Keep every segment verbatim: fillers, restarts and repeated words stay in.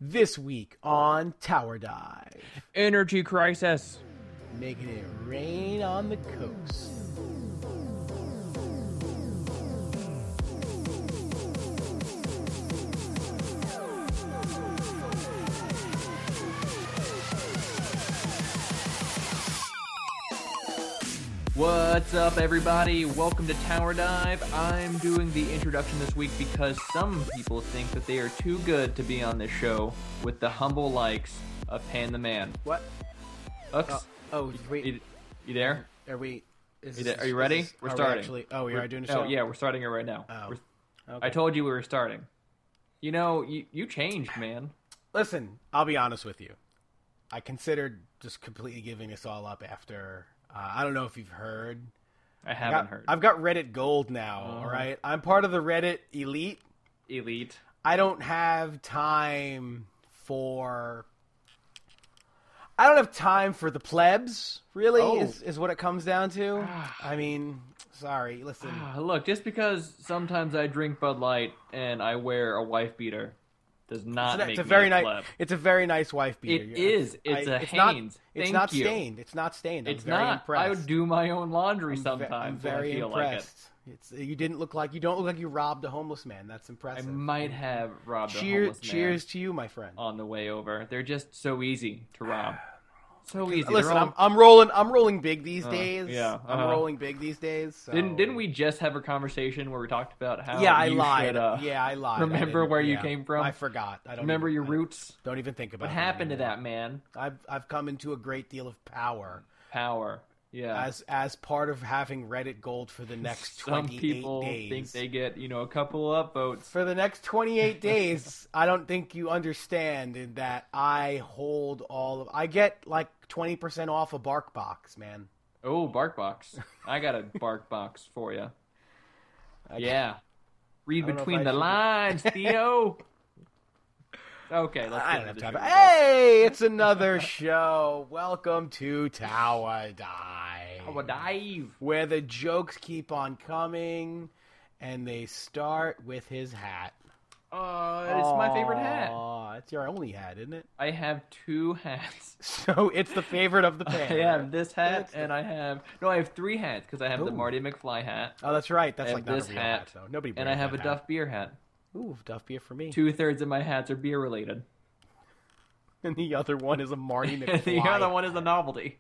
This week on Tower Dive, Energy crisis. making it rain on the coast. What's up, everybody? Welcome to Tower Dive. I'm doing the introduction this week because some people think that they are too good to be on this show with the humble likes of Pan the Man. What? Ux, Oh, oh wait. you, you there? Are we? Is You this, there? Are you ready? is this- We're are starting. We actually, oh, we We're- are doing a Oh, show? yeah, we're starting it right now. Oh. We're- Okay. I told you we were starting. You know, you, you changed, man. Listen, I'll be honest with you. I considered just completely giving this all up after. Uh, I don't know if you've heard. I I haven't got- heard. I've got Reddit Gold now. Oh. All right, I'm part of the Reddit Elite. Elite. I don't have time for. I don't have time for the plebs. Really, Oh. is is what it comes down to. I mean, sorry. Listen, Ah, Look, just because sometimes I drink Bud Light and I wear a wife beater does not it's, a, make it's a me very a nice. pleb. It's a very nice wife beater. It is. It's a it's Hanes. Not, it's Thank not you. stained. It's not stained. I'm It's very not. impressed. I would do my own laundry I'm ve- sometimes. I'm when very I feel impressed. Like It's you didn't look like you don't look like you robbed a homeless man. That's it. I impressive. might have robbed a Cheer, homeless man cheers to you, my friend. on the way over. They're just so easy to rob. So easy. They're Listen, all- I'm, I'm rolling. I'm rolling big these Uh, days. yeah, I'm uh-huh. rolling big these days. So. Didn't didn't we just have a conversation where we talked about how? Yeah, I you lied. Should, uh, yeah, I lied. I remember didn't- where you yeah. came from? I forgot. I don't Remember even, your I roots? Don't even think about What it happened to anymore. that man? I've I've come into a great deal of power Power. Yeah. as as part of having Reddit Gold for the next Some twenty-eight people days. think they get, you know, a couple of upvotes. For the next twenty-eight days, I don't think you understand in that I hold all of. I get like twenty percent off a BarkBox, man. Oh, BarkBox. I got a BarkBox for you. I- Yeah. Read I don't know if between I the should- lines, Theo. Okay, let's I get don't into have the time. show. Hey, it's another show. Welcome to Tower Dive. Tower Dive. Where the jokes keep on coming, and they start with his hat. Uh, it's my favorite hat. Aw, it's your only hat, isn't it? I have two hats. So it's the favorite of the I pair. have this hat, That's the- and I have no. I have three hats because I have the Ooh. Marty McFly hat, Oh, that's right. That's I like have not this a real hat, hat, though. Nobody. and I wears have a that Duff hat. beer hat. Ooh, Duff beer for me. Two thirds of my hats are beer related, And the other one is a Marty and McFly. the other one is a novelty.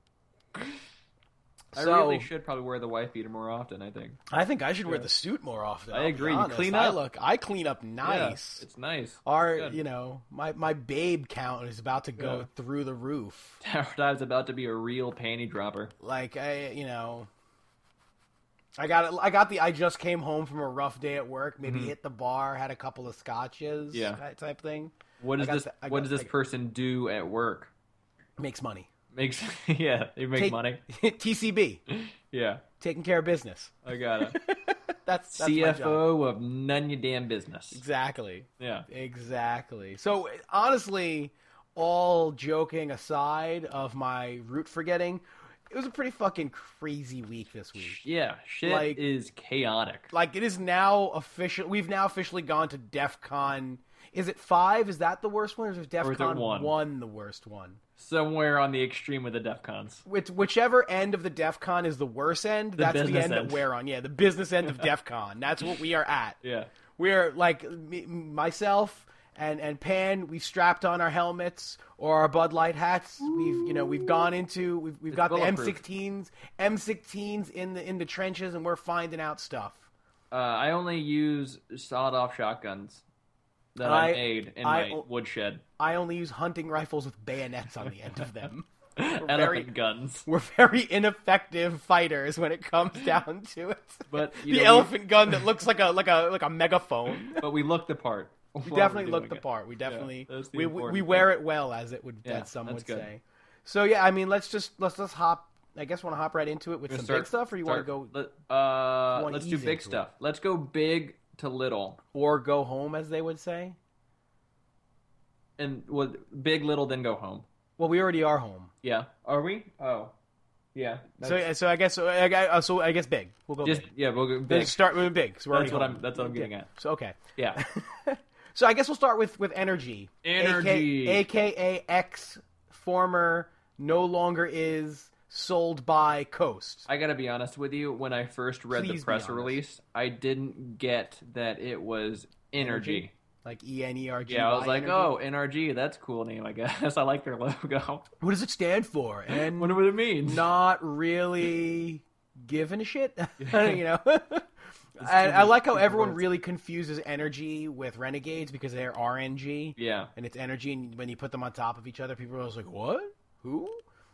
I So- really should probably wear the wife beater more often. I think. I think I should wear Yeah. the suit more often. I I'll be agree. You honest. clean I up. look. I clean up nice. Yeah, it's nice. Our, Good. you know, my my babe count is about to go Yeah. through the roof. Tower Dive's about to be a real panty dropper. Like I, you know, I got it. I got the. I just came home from a rough day at work. Maybe Mhm. hit the bar, had a couple of scotches. Yeah. type- type thing. What I does got this? the- I what got does this the- person do at work? Makes money. Makes yeah, they make Take- money. T C B, Yeah, taking care of business. I got it. That's, that's my C F job. O of none your damn business. Exactly. Yeah. Exactly. So honestly, all joking aside of my root forgetting, it was a pretty fucking crazy week this week. Yeah, shit Like- is chaotic. Like it is now official. We've now officially gone to DEF CON. Is it five? Is that the worst one, or is DEF Or is it CON one? one the worst one? Somewhere on the extreme of the DEF CONs. Which, whichever end of the DEF CON is the worst end, that's the business end, end. that we're on. Yeah, the business end of DEF CON. That's what we are at. Yeah. We're like me, myself and and Pan. We've strapped on our helmets or our Bud Light hats. We've you know we've gone into we've we've It's got the M bulletproof. sixteens M sixteens in the in the trenches, and we're finding out stuff. Uh, I only use sawed-off shotguns that I, I- made in I my o- woodshed. I only use hunting rifles with bayonets on the end of them. Elephant very- guns. We're very ineffective fighters when it comes down to it. But you the know, we- elephant gun that looks like a like a like a megaphone. But we look the part. We definitely look the part. We Yeah, definitely that's the we we, important we thing. wear it well, as it would Yeah, as some that's would good. say. So yeah, I mean, let's just let's let's hop. I guess want to hop right into it with some big stuff, or you want to go Let, uh, wanna let's do ease big into stuff. Let's go big to little, or go home, as they would say. and with big little, then go home. Well, we already are home. Yeah, are we? Oh, yeah. So so I guess so I, I- so I guess big. We'll go just big. yeah, we'll go big. Let's start with big. 'Cause we're That's already what home. I'm. That's what I'm getting at. So okay. Yeah. So I guess we'll start with, with Energy. Energy. A K A X, former, no longer is, sold by Coast. I gotta be honest with you, when I first read Please the press be honest. release, I didn't get that it was Energy. Energy? Like E N E R G. Yeah, I was like, Energy? oh, N R G, that's a cool name, I guess. I like their logo. What does it stand for? And What would it mean? not really giving a shit, you know. And I like how everyone words. really confuses Energy with Renegades because they're R N G. Yeah. And it's Energy, and when you put them on top of each other, people are always like, what? Who?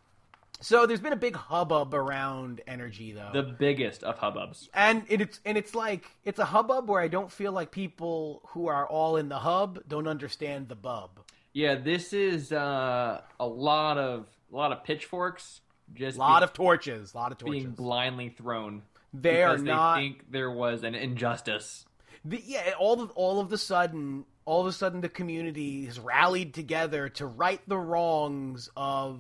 So there's been a big hubbub around Energy, though. The biggest of hubbubs. And it, it's and it's like it's a hubbub where I don't feel like people who are all in the hub don't understand the bub. Yeah, this is uh, a lot of a lot of pitchforks, just A lot be- of torches, a lot of torches. being blindly thrown. They are because not. They think there was an injustice. The, yeah, all of all of the sudden, all of a sudden, the community has rallied together to right the wrongs of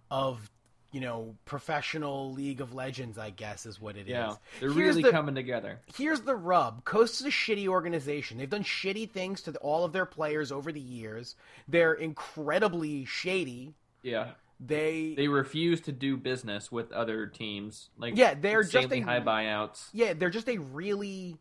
of you know professional League of Legends. I guess is what it is. Yeah, they're Here's really the- coming together. Here's the rub. Coast is a shitty organization. They've done shitty things to all of their players over the years. They're incredibly shady. Yeah, They, they refuse to do business with other teams. Like Yeah, they're just insanely a- high buyouts. yeah, they're just a really,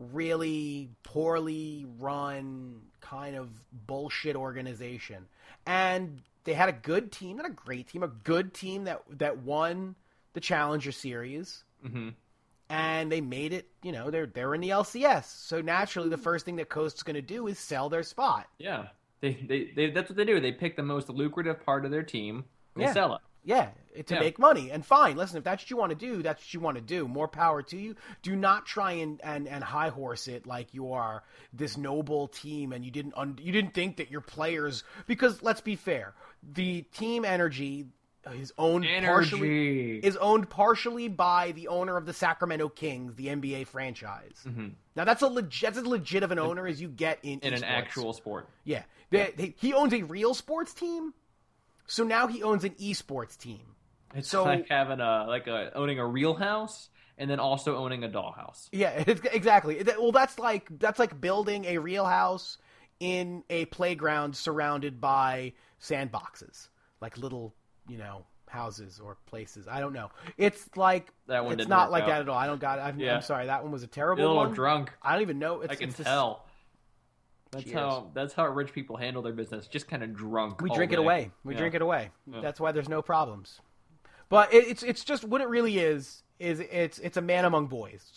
really poorly run kind of bullshit organization. And they had a good team, not a great team, a good team that that won the Challenger Series. hmm And they made it, you know, they're they're in the L C S. So naturally, the first thing that Coast's going to do is sell their spot. Yeah, they, they they that's what they do. They pick the most lucrative part of their team and Yeah. sell it. Yeah, to Yeah. make money. And fine, listen, if that's what you want to do, that's what you want to do. More power to you. Do not try and, and, and high horse it like you are this noble team and you didn't un- you didn't think that your players, because let's be fair, the team Energy is owned partially Energy. is owned partially by the owner of the Sacramento Kings, the N B A franchise. Mhm. Now that's a legit, that's as legit of an owner as you get in in an esports. actual sport. Yeah, They- they- he owns a real sports team, so now he owns an esports team. It's So- like having a like a owning a real house and then also owning a dollhouse. Yeah, it's, exactly. That- Well, that's like that's like building a real house in a playground surrounded by sandboxes, like little, you know, houses or places. I don't know. It's like That one it's didn't not work like out. that at all. I don't got it. I'm, Yeah. I'm sorry. That one was a A terrible little one. drunk. I don't even know. It's, I can it's the- tell. That's Cheers. how that's how rich people handle their business. Just kind of drunk. We all drink it day. away. We Yeah. drink it away. Yeah. That's why there's no problems. But it, it's it's just what it really is is it's it's a man among boys.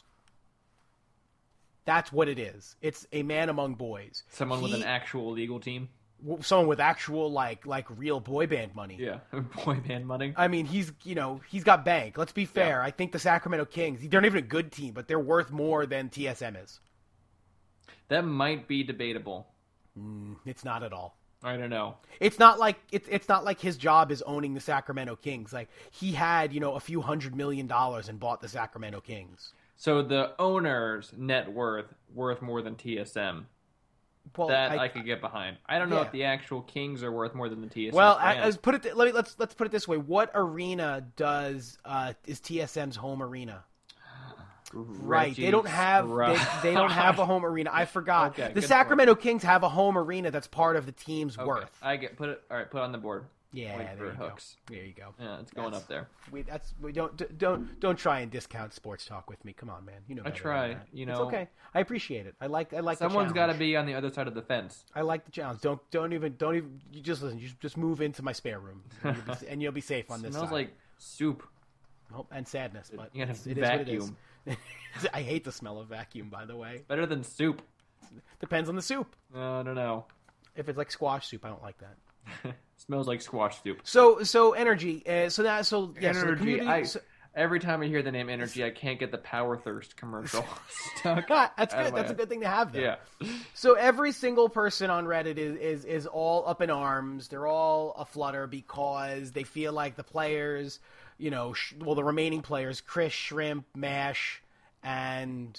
That's what it is. It's a man among boys. Someone with He- an actual legal team. someone with actual like like real boy band money. Yeah, boy band money. I mean, he's you know he's got bank. Let's be fair. I think the Sacramento Kings, they're not even a good team, but they're worth more than T S M is. That might be debatable. Mm, it's not at all. I don't know. It's not like it's it's not like his job is owning the Sacramento Kings. Like he had you know a few hundred million dollars and bought the Sacramento Kings. So the owner's net worth worth more than T S M. Well, That I, could get behind. I don't know yeah. if the actual Kings are worth more than the T S M. Well, brand. as put it. th- Let me let's let's put it this way. What arena does uh, is T S M's home arena? Right, they don't have they, they don't have a home arena. I forgot. Okay, the good Sacramento Kings have a home arena that's part of the team's Okay, worth. I get put it. All right, put it on the board. Yeah, Wait there for you hooks. go. There you go. Yeah, it's going That's- up there. We that's we don't d- don't don't try and discount sports talk with me. Come on, man. You know I better than try, that. you It's know. okay. I appreciate it. I like I like. Someone's got got to be on the other side of the fence. I like the challenge. Don't don't even don't even. You just listen. You just move into my spare room, and you'll be, and you'll be safe on this Smells side. like soup. Oh, and sadness, but You gotta it's- it is what it is. vacuum. I hate the smell of vacuum. By the way, Better than soup. depends on the soup. I don't know. If it's like squash soup, I don't like that. Smells like squash soup. So so energy. Uh, so that so yeah. So the Energy. community. I, so- every time I hear the name Energy, I can't get the Power Thirst commercial stuck. that's out of good. my That's a head. good thing to have. Though. Yeah. So every single person on Reddit is, is is all up in arms. They're all aflutter because they feel like the players, you know, sh- well, the remaining players, Chris, Shrimp, Mash, and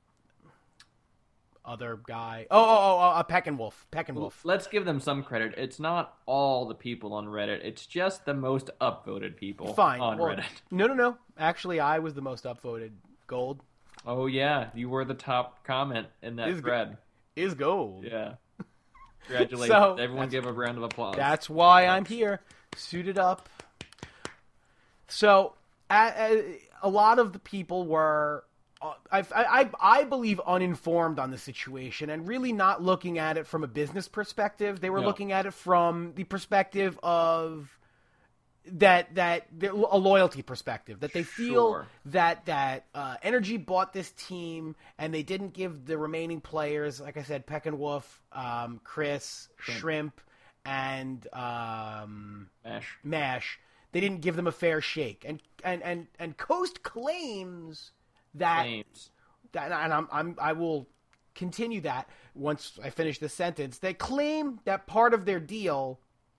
other guy. Oh, oh, oh, oh uh, Peckinwolf. Peckinwolf. Let's give them some credit. It's not all the people on Reddit. It's just the most upvoted people Fine. on Well, Reddit. No, no, no. Actually, I was the most upvoted. Gold Oh yeah, you were the top comment in that Is go- thread. is gold. Yeah. Congratulations. So, Everyone give a round of applause. That's why I'm here, suited up. So, a, a lot of the people were, uh, I, I, I believe, uninformed on the situation and really not looking at it from a business perspective. They were No. looking at it from the perspective of that that a loyalty perspective, that they feel Sure. that that uh, Energy bought this team and they didn't give the remaining players, like I said, Peck and Wolf, um, Chris, Shrimp. Shrimp, and um, Mash. Mash. They didn't give them a fair shake, and and and, and Coast claims that, Names. that and I'm, I'm I will continue that once I finish this sentence. They claim that part of their deal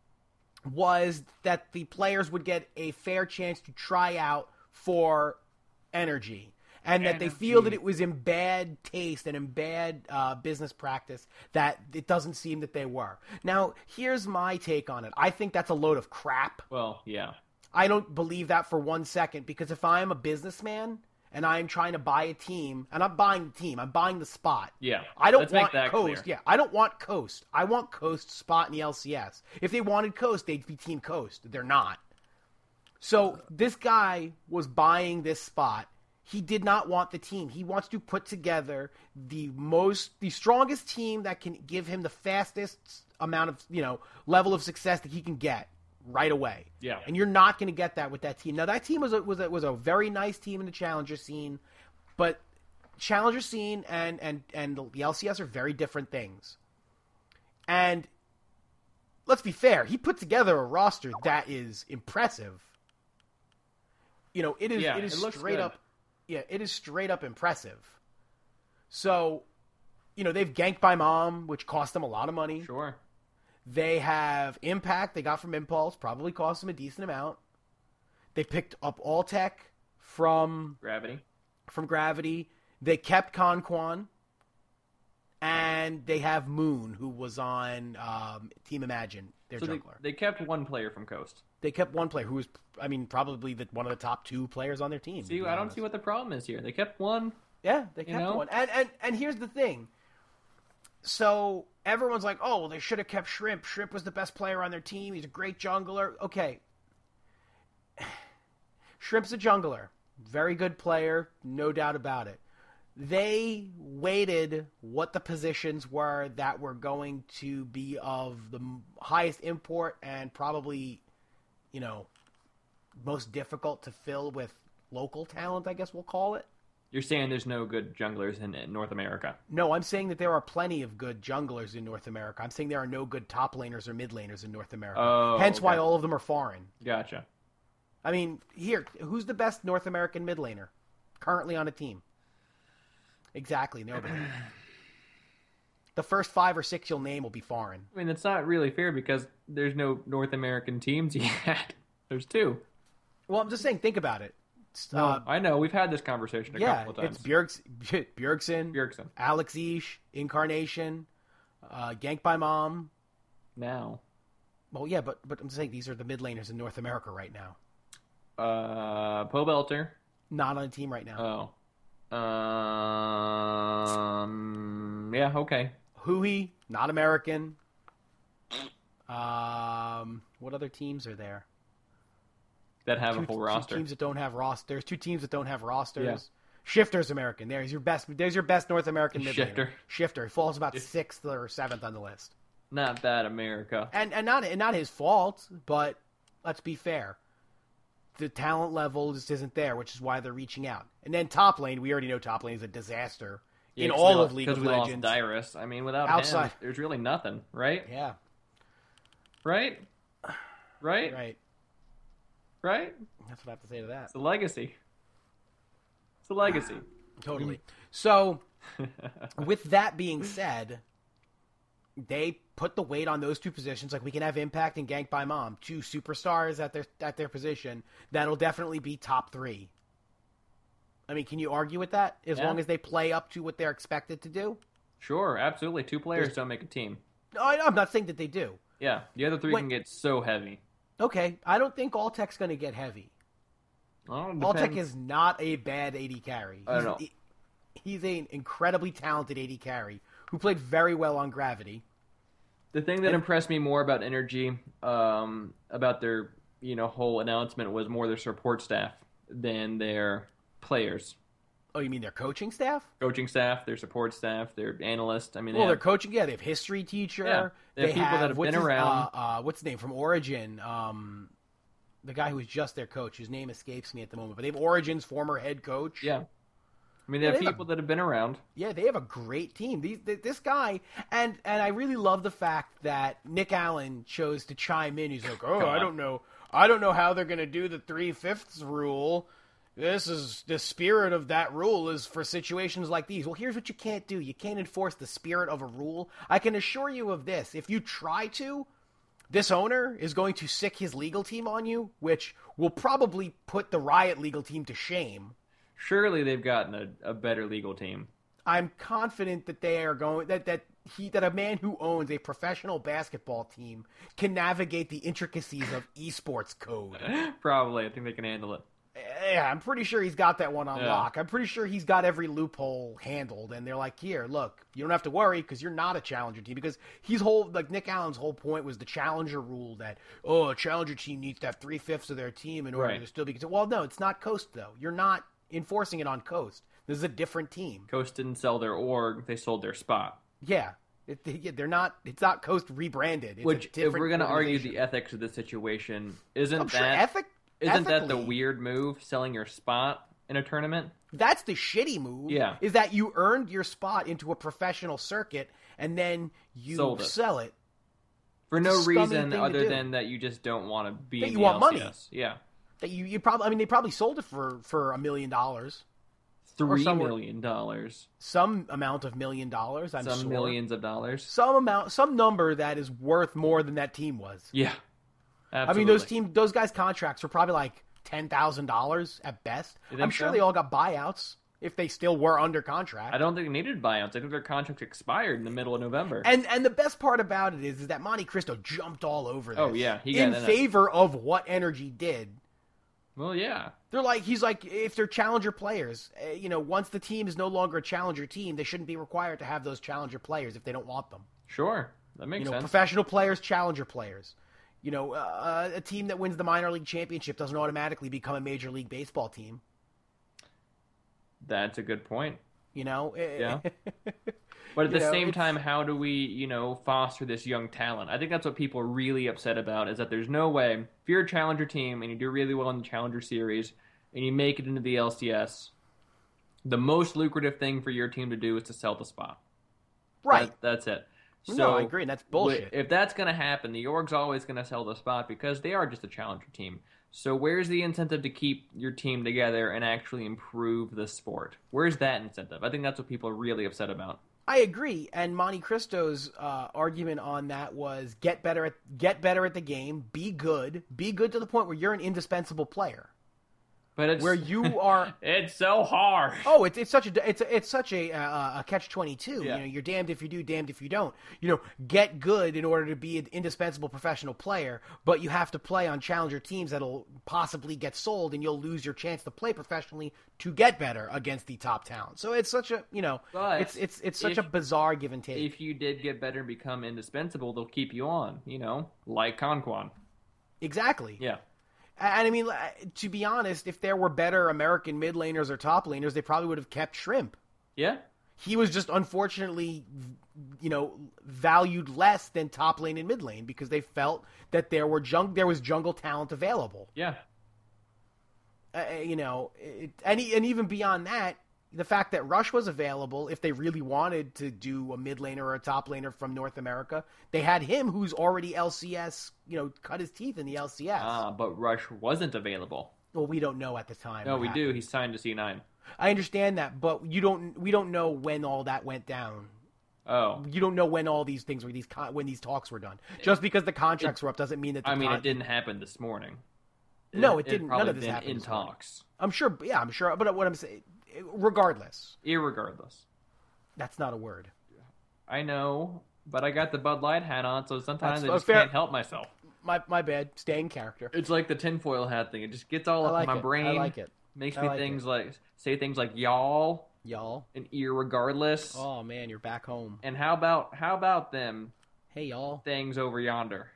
was that the players would get a fair chance to try out for Energy, and that they feel that Energy. it was in bad taste and in bad uh, business practice that it doesn't seem that they were. Now, here's my take on it. I think that's a load of crap. Well, yeah. I don't believe that for one second, because if I'm a businessman and I'm trying to buy a team, and I'm buying the team, I'm buying the spot. Yeah. I don't Let's want make that Coast. clear. Yeah, I don't want Coast. I want Coast spot in the L C S. If they wanted Coast, they'd be Team Coast. They're not. So this guy was buying this spot. He did not want the team. He wants to put together the most, the strongest team that can give him the fastest amount of, you know, level of success that he can get right away. Yeah. And you're not going to get that with that team. Now, that team was a, was a, was a very nice team in the Challenger scene, but Challenger scene and, and, and the L C S are very different things. And let's be fair, he put together a roster that is impressive. You know, it is Yeah, it is it looks straight good. up yeah, it is straight up impressive. So, you know, they've ganked by Mom, which cost them a lot of money. Sure. They have Impact they got from Impulse, probably cost them a decent amount. They picked up All Tech from Gravity. from Gravity. They kept Conquan. And they have Moon, who was on um, Team Imagine, their So they, jungler. they kept one player from Coast. They kept one player who was, I mean, probably the, one of the top two players on their team. to See, be I don't honest. see what the problem is here. They kept one. Yeah, they kept know? one. And, and and here's the thing. So everyone's like, oh, well, they should have kept Shrimp. Shrimp was the best player on their team. He's a great jungler. Okay. Shrimp's a jungler. Very good player, no doubt about it. They weighted what the positions were that were going to be of the highest import and probably, you know, most difficult to fill with local talent, I guess we'll call it. You're saying there's no good junglers in, in North America. No, I'm saying that there are plenty of good junglers in North America. I'm saying there are no good top laners or mid laners in North America. Oh, Hence why okay. all of them are foreign. Gotcha. I mean, here, who's the best North American mid laner currently on a team? Exactly, nobody. The first five or six you'll name will be foreign. I mean, that's not really fair because there's no North American teams yet. There's two. Well, I'm just saying, think about it. No, Uh, I know. We've had this conversation a yeah, couple of times. it's Bjergs, Bjergsen, Bjergsen. Alex Ish, Incarnation, uh, Gank by Mom. Now. Well, yeah, but but I'm saying these are the mid laners in North America right now. Uh, Poe Belter. Not on a team right now. Oh. Um. Yeah. Okay. Hui, not American. Um, what other teams are there? That have Two, a full two roster. teams that don't have rosters. There's two teams that don't have rosters. Yeah. Shifter's American. There's your best. There's your best North American mid laner. Shifter. Shifter falls about sixth or seventh on the list. Not bad, America. And and not and not his fault, but let's be fair. The talent level just isn't there, which is why they're reaching out. And then top lane, we already know top lane is a disaster Yeah, in 'cause all we of lo- League 'cause of we Legends. lost Dyrus. I mean, without Outside- him, there's really nothing, right? Yeah, Right? Right? right. Right? That's what I have to say to that. It's a legacy. It's a legacy. Totally. So, with that being said, they put the weight on those two positions. Like, we can have Impact and Gank by Mom, two superstars at their at their position. That'll definitely be top three. I mean, can you argue with that? As Yeah. long as they play up to what they're expected to do. Sure, absolutely. Two players don't make a team. No, I- I'm not saying that they do. Yeah, the other three Wait. can get so heavy. Okay, I don't think Alltech's going to get heavy. Oh, it Alltech depends. is not a bad A D carry. He's, I don't know. he- he's an incredibly talented A D carry who played very well on Gravity. The thing that And- impressed me more about Energy, um, about their you know whole announcement, was more their support staff than their players. Oh, you mean their coaching staff? Coaching staff, their support staff, their analysts. I mean, they Well, have- they're coaching. Yeah, they have history teacher. Yeah, they have people that have what's been his- around. Uh, uh, what's his name from Origin? Um, the guy who was just their coach. His name escapes me at the moment. But they have Origin's former head coach. yeah. I mean, they Yeah, have they have people that have been around. Yeah, they have a great team. These, th- this guy, and and I really love the fact that Nick Allen chose to chime in. He's like, "Oh, I God. don't know, I don't know how they're going to do the three fifths rule. This is the spirit of that rule is for situations like these." Well, here's what you can't do: you can't enforce the spirit of a rule. I can assure you of this: if you try to, this owner is going to sick his legal team on you, which will probably put the Riot legal team to shame. Surely they've gotten a, a better legal team. I'm confident that they are going that that he that a man who owns a professional basketball team can navigate the intricacies of esports code. Probably. I think they can handle it. Yeah, I'm pretty sure he's got that one on Yeah. lock. I'm pretty sure he's got every loophole handled, and they're like, "Here, look, you don't have to worry because you're not a challenger team." Because he's whole like Nick Allen's whole point was the challenger rule that oh, a challenger team needs to have three fifths of their team in order Right. to still be. Well, no, it's not Coast though. You're not enforcing it on Coast. This is a different team. Coast didn't sell their org; they sold their spot. Yeah, it, yeah, they're not. It's not Coast rebranded. It's Which, a different if we're going to argue organization. the ethics of the situation, isn't I'm that sure ethic. isn't that the ethically, weird move, selling your spot in a tournament? That's the shitty move. Yeah. is that you earned your spot into a professional circuit and then you Sold it. sell it. For It's a no scummy reason thing to other do. than that you just don't want to be That in you the want money. L C S. Yeah. That you, you probably. I mean, they probably sold it for for a million dollars, Three somewhere- million dollars. some amount of million dollars. I'm Some sure. millions of dollars. Some amount, some number that is worth more than that team was. Yeah. Absolutely. I mean, those team, those guys' contracts were probably like ten thousand dollars at best. You think I'm sure so? they all got buyouts if they still were under contract. I don't think they needed buyouts. I think their contracts expired in the middle of November. And and the best part about it is, is that Monte Cristo jumped all over this. Oh, yeah, he got in in it. favor of what Energy did. well, yeah. They're like, he's like, if they're challenger players, uh, you know, once the team is no longer a challenger team, they shouldn't be required to have those challenger players if they don't want them. Sure. That makes You know, sense. professional players, challenger players. You know, uh, a team that wins the minor league championship doesn't automatically become a major league baseball team. That's a good point. You know, Yeah. But at You the know, same it's- time, how do we, you know, foster this young talent? I think that's what people are really upset about, is that there's no way, if you're a challenger team and you do really well in the challenger series and you make it into the L C S, the most lucrative thing for your team to do is to sell the spot. right? That- that's it. So No, I agree, and that's bullshit. If that's going to happen, the org's always going to sell the spot because they are just a challenger team. So where's the incentive to keep your team together and actually improve the sport? Where's that incentive? I think that's what people are really upset about. I agree, and Monte Cristo's uh, argument on that was get better at get better at the game, be good, be good to the point where you're an indispensable player, But it's where you are. it's so hard. Oh, it's it's such a it's a, it's such a uh, a catch twenty two. Yeah. You know, you're damned if you do, damned if you don't. You know, get good in order to be an indispensable professional player, but you have to play on challenger teams that'll possibly get sold, and you'll lose your chance to play professionally to get better against the top talent. So it's such a you know, But it's it's it's such if- a bizarre give and take. If you did get better and become indispensable, they'll keep you on, you know, like Conquan. Exactly. Yeah. And I mean, to be honest, if there were better American mid laners or top laners, they probably would have kept Shrimp. Yeah. He was just unfortunately, you know, valued less than top lane and mid lane because they felt that there were jung- there was jungle talent available. Yeah. Uh, you know, it, and e- and even beyond that, the fact that Rush was available, if they really wanted to do a mid laner or a top laner from North America, they had him, who's already L C S. You know, cut his teeth in the L C S. Ah, but Rush wasn't available. Well, we don't know at the time. No, what we happened. do. He's signed to C nine. I understand that, but you don't. We don't know when all that went down. Oh. You don't know when all these things were these con- when these talks were done. Just because the contracts were up doesn't mean that. The I mean, con- it didn't happen this morning. No, it didn't. None probably of this been happened in this morning. talks. I'm sure. Yeah, I'm sure. But what I'm saying, regardless, Irregardless. that's not a word. I know, but I got the Bud Light hat on, so sometimes That's- I oh, just fair. can't help myself. My my bad. Stay in character. It's like the tinfoil hat thing. It just gets all I up like in my it. brain. I like it. Makes I me like things it. like say things like y'all Y'all. and irregardless. Oh man, you're back home. And how about how about them Hey, y'all. things over yonder.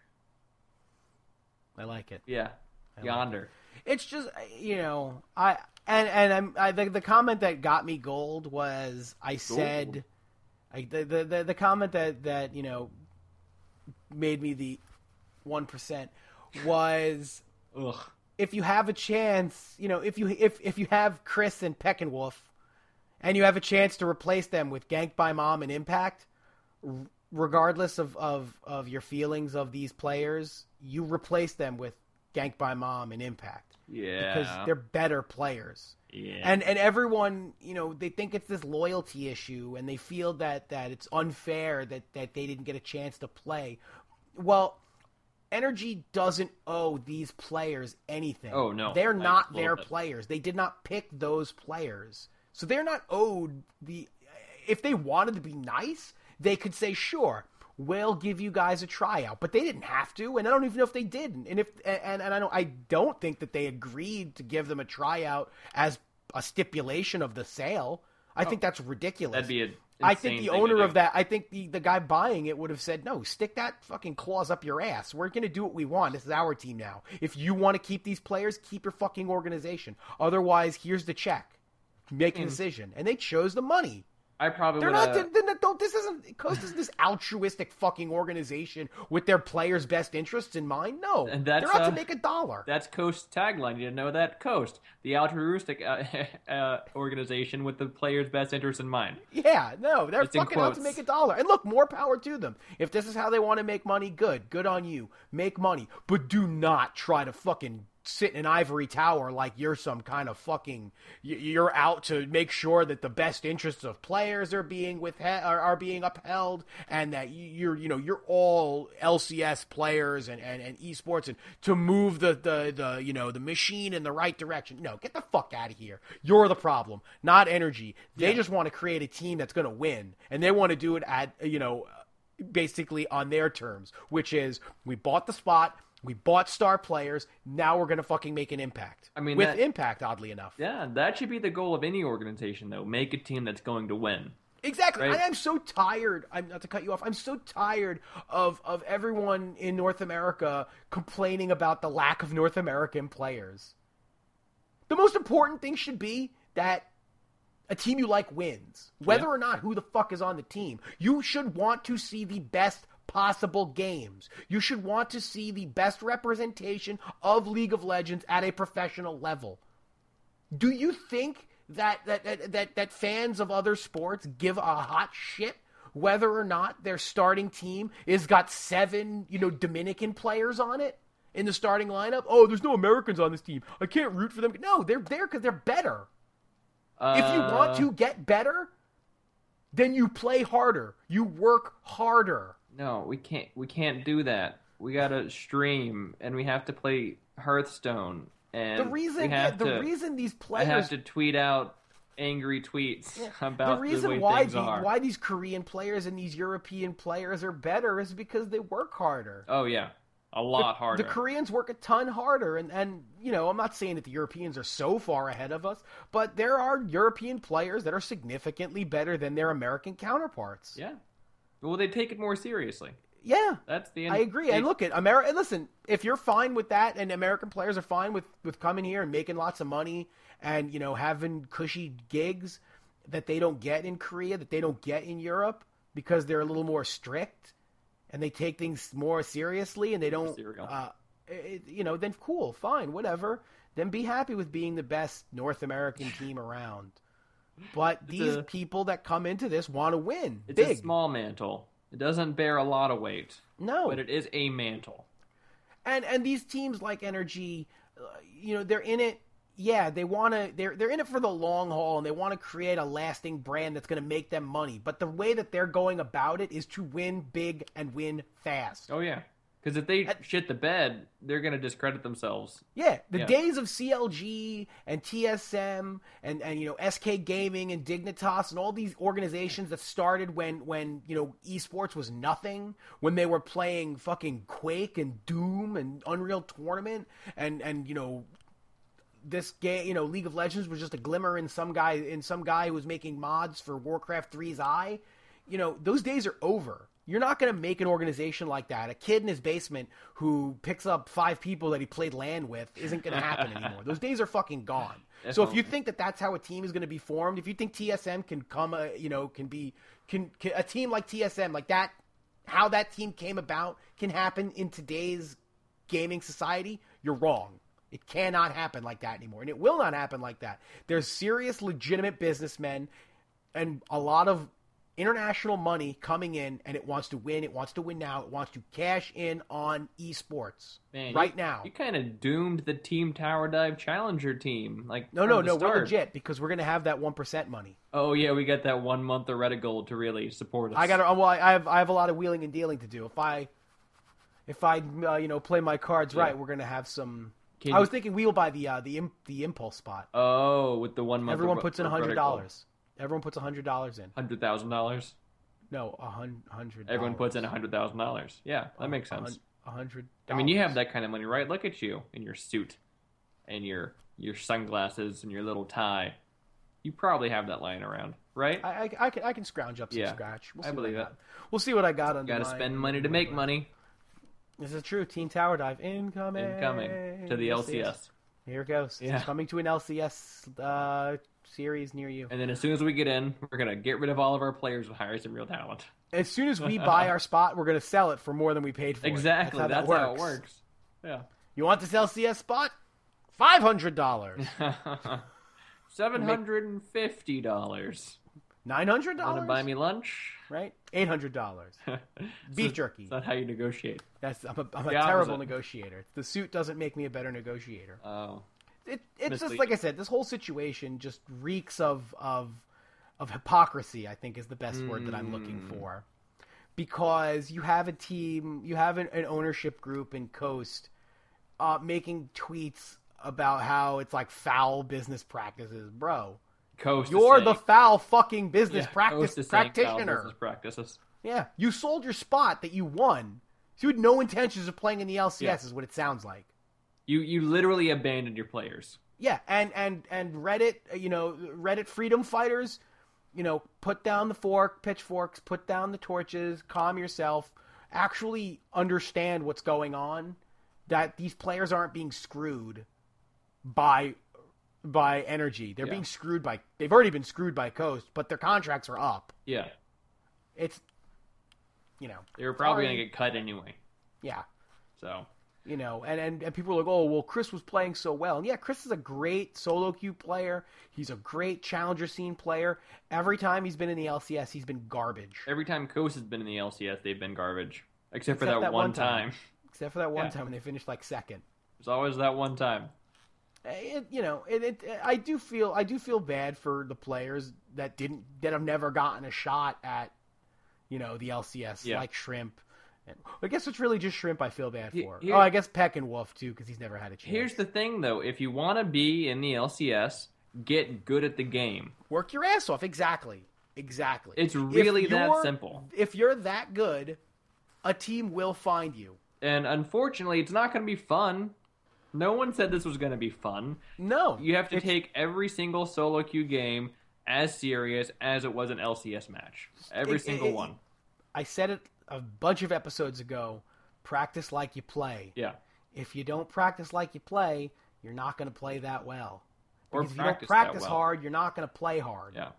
I like it. Yeah, I yonder. Like it. It's just, you know, I and and I'm I, the the comment that got me gold was I said, I, the, the the the comment that that you know made me the one percent was, Ugh. if you have a chance, you know, if you if if you have Chris and Peckinwolf, and you have a chance to replace them with Gank by Mom and Impact, regardless of, of, of your feelings of these players, you replace them with Gank by Mom and Impact. Yeah. Because they're better players. Yeah. And and everyone, you know, they think it's this loyalty issue, and they feel that, that it's unfair that, that they didn't get a chance to play. Well, Energy doesn't owe these players anything. Oh, no. They're I not love their that. players. They did not pick those players. So they're not owed the... If they wanted to be nice, they could say, sure, we'll give you guys a tryout. But they didn't have to, and I don't even know if they did. And if and, and I don't I don't think that they agreed to give them a tryout as a stipulation of the sale. I Oh, think that's ridiculous. That'd be a I think the insane thing to owner do. of that, I think the, the guy buying it would have said, no, stick that fucking clause up your ass. We're going to do what we want. This is our team now. If you want to keep these players, keep your fucking organization. Otherwise, here's the check. Make a Mm. decision. And they chose the money. I probably They're would not, have... they're not, don't, this isn't, Coast is this altruistic fucking organization with their players' best interests in mind? No. And that's, they're out uh, to make a dollar. That's Coast's tagline. You didn't know that? Coast, the altruistic uh, uh, organization with the player's best interest in mind. Yeah, no, they're It's in fucking out to quotes. make a dollar. And look, more power to them. If this is how they want to make money, good. Good on you. Make money. But do not try to fucking sit in an ivory tower like you're some kind of fucking... y- You're out to make sure that the best interests of players are being with are, are being upheld, and that you're, you know, you're all L C S players and, and, and esports, and to move the, the, the, you know, the machine in the right direction. No, get the fuck out of here. You're the problem, not Energy. They Yeah. just want to create a team that's going to win, and they want to do it at, you know, basically on their terms, which is, we bought the spot, we bought star players, now we're going to fucking make an impact. I mean, with that- Impact, oddly enough. Yeah, that should be the goal of any organization, though. Make a team that's going to win. Exactly. Right. I am so tired. I'm not to cut you off. I'm so tired of of everyone in North America complaining about the lack of North American players. The most important thing should be that a team you like wins, whether Yeah. or not who the fuck is on the team. You should want to see the best possible games. You should want to see the best representation of League of Legends at a professional level. Do you think that that that that, that fans of other sports give a hot shit whether or not their starting team is got seven, you know, Dominican players on it in the starting lineup? Oh, there's no Americans on this team. I can't root for them. No, they're there because they're better. Uh, If you want to get better, then you play harder. You work harder. No, we can't. We can't do that. We gotta stream, and we have to play Hearthstone. And The reason we have the to, reason these I players have to tweet out angry tweets about the reason way why things the, are. why these Korean players and these European players are better is because they work harder. Oh yeah, a lot harder. The Koreans work a ton harder, and, and you know, I'm not saying that the Europeans are so far ahead of us, but there are European players that are significantly better than their American counterparts. Yeah. Well, they take it more seriously. Yeah, That's the. I agree. And look at America. And listen, if you're fine with that, and American players are fine with, with coming here and making lots of money, and you know, having cushy gigs that they don't get in Korea, that they don't get in Europe, because they're a little more strict, and they take things more seriously, and they don't, Cereal. uh, it, you know, then cool, fine, whatever. Then be happy with being the best North American team around. But It's these a- people that come into this want to win It's big. a small mantle. It doesn't bear a lot of weight, no, but it is a mantle. And and these teams like Energy, uh, you know, they're in it. Yeah, they want to. They're they're in it for the long haul, and they want to create a lasting brand that's going to make them money. But the way that they're going about it is to win big and win fast. Oh yeah, because if they At- shit the bed, they're gonna discredit themselves. Yeah, the Yeah. days of C L G and T S M and, and you know S K Gaming and Dignitas and all these organizations that started when when you know esports was nothing, when they were playing fucking Quake and Doom and Unreal Tournament and and you know this game, you know, League of Legends was just a glimmer in some guy in some guy who was making mods for Warcraft three's eye. You know, those days are over. You're not going to make an organization like that. A kid in his basement who picks up five people that he played LAN with isn't going to happen anymore. Those days are fucking gone. Definitely. So if you think that that's how a team is going to be formed, if you think T S M can come, uh, you know, can be, can, can a team like T S M, like that, how that team came about can happen in today's gaming society, you're wrong. It cannot happen like that anymore. And it will not happen like that. There's serious, legitimate businessmen and a lot of international money coming in, and it wants to win. It wants to win now. It wants to cash in on esports Man, right you, now. You kind of doomed the Team Tower Dive Challenger team. Like no, no, from the no. start. We're legit because we're gonna have that one percent money. Oh yeah, we got that one month of Reddit Gold to really support us. I got. Well, I have. I have a lot of wheeling and dealing to do. If I, if I, uh, you know, play my cards Yeah. right, we're gonna have some. Can I was you- thinking we will buy the uh, the imp, the impulse spot. Oh, with the one month. Everyone of, puts in a of Reddit hundred Gold. dollars. Everyone puts a hundred dollars in. Hundred thousand dollars. No, a hun- hundred. Everyone puts in a hundred thousand dollars. Yeah, that makes sense. A hundred. I mean, you have that kind of money, right? Look at you in your suit, and your your sunglasses and your little tie. You probably have that lying around, right? I, I, I can I can scrounge up some Yeah, scratch. We'll I see believe what I it. got. We'll see what I got under Got to my- spend money to make money. This is true. Teen Tower Dive incoming. Incoming to the L C S. Here it goes. Yeah. It's coming to an L C S uh, series near you. And then as soon as we get in, we're gonna get rid of all of our players and hire some real talent. As soon as we buy our spot, we're going to sell it for more than we paid for Exactly. it. That's, how, That's that how works. it works. Yeah. You want this L C S spot? five hundred dollars. Seven hundred and fifty dollars. nine hundred dollars? Want to buy me lunch? Right? eight hundred dollars. Beef jerky. That's not how you negotiate. That's I'm a, I'm a The terrible opposite. negotiator. The suit doesn't make me a better negotiator. Oh. It, it's just Mislead- like I said. This whole situation just reeks of of of hypocrisy. I think is the best word that I'm looking Mm. for, because you have a team, you have an, an ownership group in Coast uh, making tweets about how it's like foul business practices, bro. Coast. is You're the saying- foul fucking business yeah, practice Coast is saying foul practitioner. business practices. Yeah, you sold your spot that you won. So you had no intentions of playing in the L C S, Yeah. is what it sounds like. You you literally abandoned your players. Yeah, and and and Reddit, uh, you know, Reddit freedom fighters, you know, put down the fork, pitchforks, put down the torches, calm yourself, actually understand what's going on, that these players aren't being screwed by by energy. They're Yeah. being screwed by they've already been screwed by Coast, but their contracts are up. Yeah. It's you know, They were probably sorry. gonna get cut anyway. Yeah. So You know, and, and, and people are like, oh, well, Chris was playing so well. And yeah, Chris is a great solo queue player. He's a great challenger scene player. Every time he's been in the L C S, he's been garbage. every time Coast has been in the L C S, they've been garbage. Except, for Except that, that one one time. time. Except for that one Yeah. time when they finished like second. There's always that one time. It, you know, it, it, I do feel I do feel bad for the players that didn't that have never gotten a shot at, you know, the L C S, Yeah. like Shrimp. And, I guess it's really just Shrimp I feel bad He- for. here- oh, I guess Peck and Wolf too, because he's never had a chance. Here's the thing, though. If you want to be in the L C S, get good at the game. Work your ass off. Exactly. Exactly. It's If really that you're- simple. If you're that good, a team will find you. And unfortunately, it's not going to be fun. No one said this was going to be fun. No. You have to it's- take every single solo queue game as serious as it was an L C S match. Every It- single it- one. I said it a bunch of episodes ago. Practice like you play. Yeah. If you don't practice like you play, you're not going to play that well. Or Because if you don't practice that practice well. hard, you're not going to play hard. Yeah.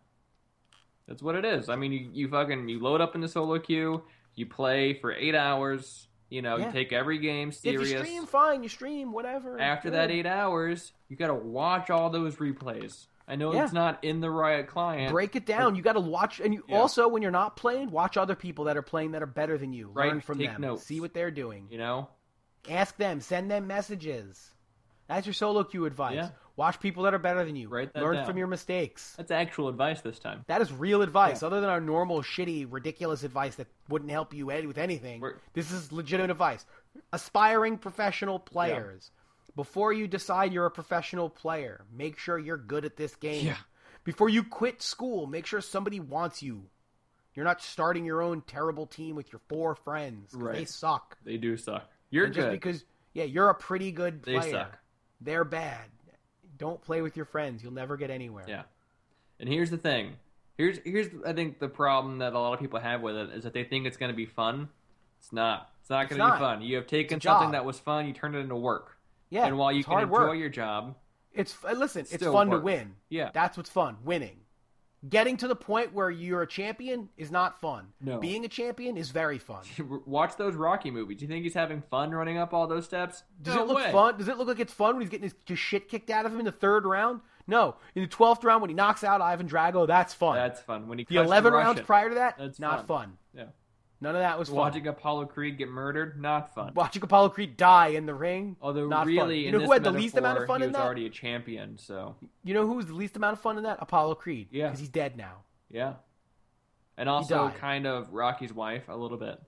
That's what it is. I mean, you, you fucking, you load up in the solo queue, you play for eight hours, you know, Yeah. you take every game If serious. you stream, fine. You stream, whatever. After good. that eight hours, you gotta watch all those replays. I know Yeah. it's not in the Riot client. Break it down. You got to watch, and you Yeah. also, when you're not playing, watch other people that are playing that are better than you. Right, Learn from take them. notes. See what they're doing. You know? Ask them. Send them messages. That's your solo queue advice. Yeah. Watch people that are better than you. Write that Learn down. from your mistakes. That's actual advice this time. That is real advice. Yeah. Other than our normal, shitty, ridiculous advice that wouldn't help you ed- with anything, We're- this is legitimate advice. Aspiring professional players. Before you decide you're a professional player, make sure you're good at this game. Yeah. Before you quit school, make sure somebody wants you. You're not starting your own terrible team with your four friends. 'Cause Right. They suck. They do suck. You're And just good. because, yeah, you're a pretty good They player. suck. They're bad. Don't play with your friends. You'll never get anywhere. Yeah. And here's the thing. Here's here's I think the problem that a lot of people have with it is that they think it's going to be fun. It's not. It's not going to be fun. You have taken something job. that was fun, you turned it into work. Yeah, and while you it's can hard enjoy work. your job, It's listen. It's Still fun work. to win. Yeah. That's what's fun. Winning. Getting to the point where you're a champion is not fun. No. Being a champion is very fun. watch those Rocky movies. Do you think he's having fun running up all those steps? Does No it look way. fun? Does it look like it's fun when he's getting his, his shit kicked out of him in the third round? No. In the twelfth round when he knocks out Ivan Drago, that's fun. That's fun. When he the cuts eleven the rounds Russian, prior to that, that's not fun. fun. Yeah. None of that was fun. Watching Apollo Creed get murdered, not fun. Watching Apollo Creed die in the ring, Although not really, fun. You in know this who had the least amount of metaphor, fun he in was that? already a champion, so You know who was the least amount of fun in that? Apollo Creed. Yeah. Because he's dead now. yeah. And also died. kind of Rocky's wife a little bit.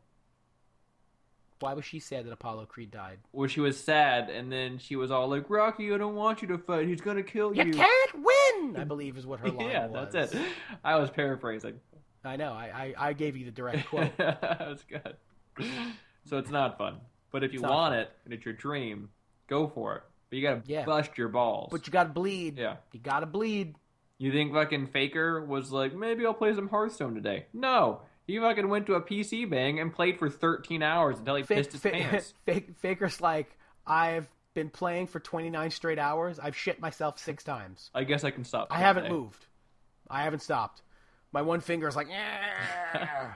Why was she sad that Apollo Creed died? Well, she was sad, and then she was all like, Rocky, I don't want you to fight. He's going to kill you. You can't win, I believe is what her line yeah, was. that's it. I was paraphrasing. I know. I, I, I gave you the direct quote. That's good. So it's not fun. But if you It's not want fun. it, and it's your dream, go for it. But you got to Yeah. bust your balls. But you gotta bleed. Yeah. You gotta bleed. You think fucking Faker was like, maybe I'll play some Hearthstone today? No. He fucking went to a P C bang and played for thirteen hours until he Fake, pissed his fake, pants. fake, Faker's like, I've been playing for twenty-nine straight hours. I've shit myself six times. I guess I can stop. I haven't moved. I haven't stopped. My one finger is like, "Yeah."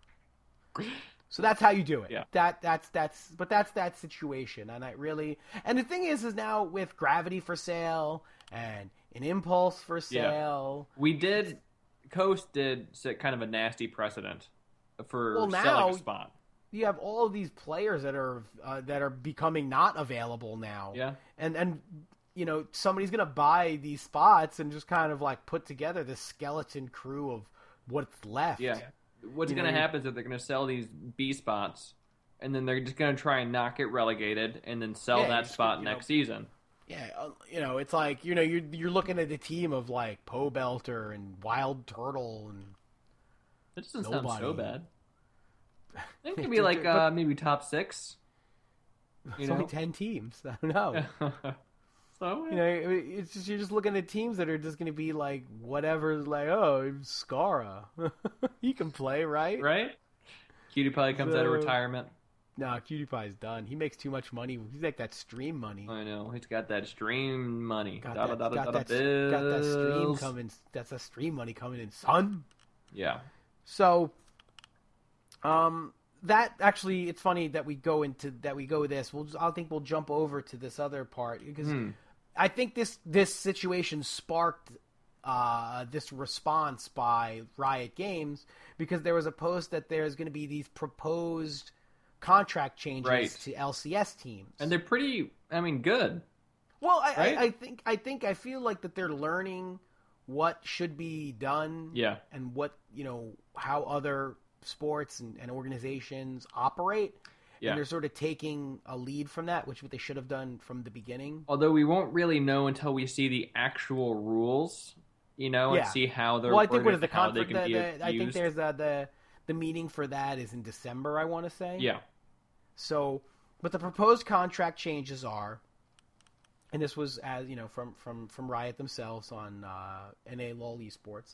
So that's how you do it. Yeah. That that's that's but that's that situation, and I really and the thing is, is now with Gravity for sale and an Impulse for sale. We did, Coast did set kind of a nasty precedent for Well, selling now- a spot. You have all of these players that are uh, that are becoming not available now. Yeah. And and you know somebody's gonna buy these spots and just kind of like put together this skeleton crew of what's left. Yeah. What's You know, going to you- happen is that they're going to sell these B spots, and then they're just going to try and not get relegated, and then sell Yeah, that just, spot you know, next season. Yeah, uh, you know, it's like you know you're you're looking at a team of like Poe Belter and Wild Turtle and That doesn't sound so Nobody. bad. It could be like uh, maybe top six. You it's know? only ten teams. I don't know. So You know, it's just you're just looking at teams that are just going to be like whatever. Like, oh, Skara, he can play, right? right? Cutie Pie comes out of So- retirement. No, Cutie Pie's done. He makes too much money. He's like that stream money. I know he's got that stream money. Got, Da- that, da- da- got, da- that, got that stream bills. coming. That's a stream money coming in, son. Yeah, So, um, that actually, it's funny that we go into that we go this. We'll, I think we'll jump over to this other part because Hmm. I think this this situation sparked uh, this response by Riot Games because there was a post that there's going to be these proposed contract changes Right. to L C S teams, and they're pretty. I mean, good. well, I, right? I, I think I think I feel like that they're learning what should be done, Yeah. and what you know how other sports and, and organizations operate. Yeah. And they're sort of taking a lead from that, which what they should have done from the beginning. Although we won't really know until we see the actual rules, you know, Yeah. and see how they're. Well, I think what is worded, the how they contract? can The, be the, I think used. there's a, the the meeting for that is in December. I want to say. Yeah. So, but the proposed contract changes are, and this was as you know from from from Riot themselves on uh, N A L O L Esports.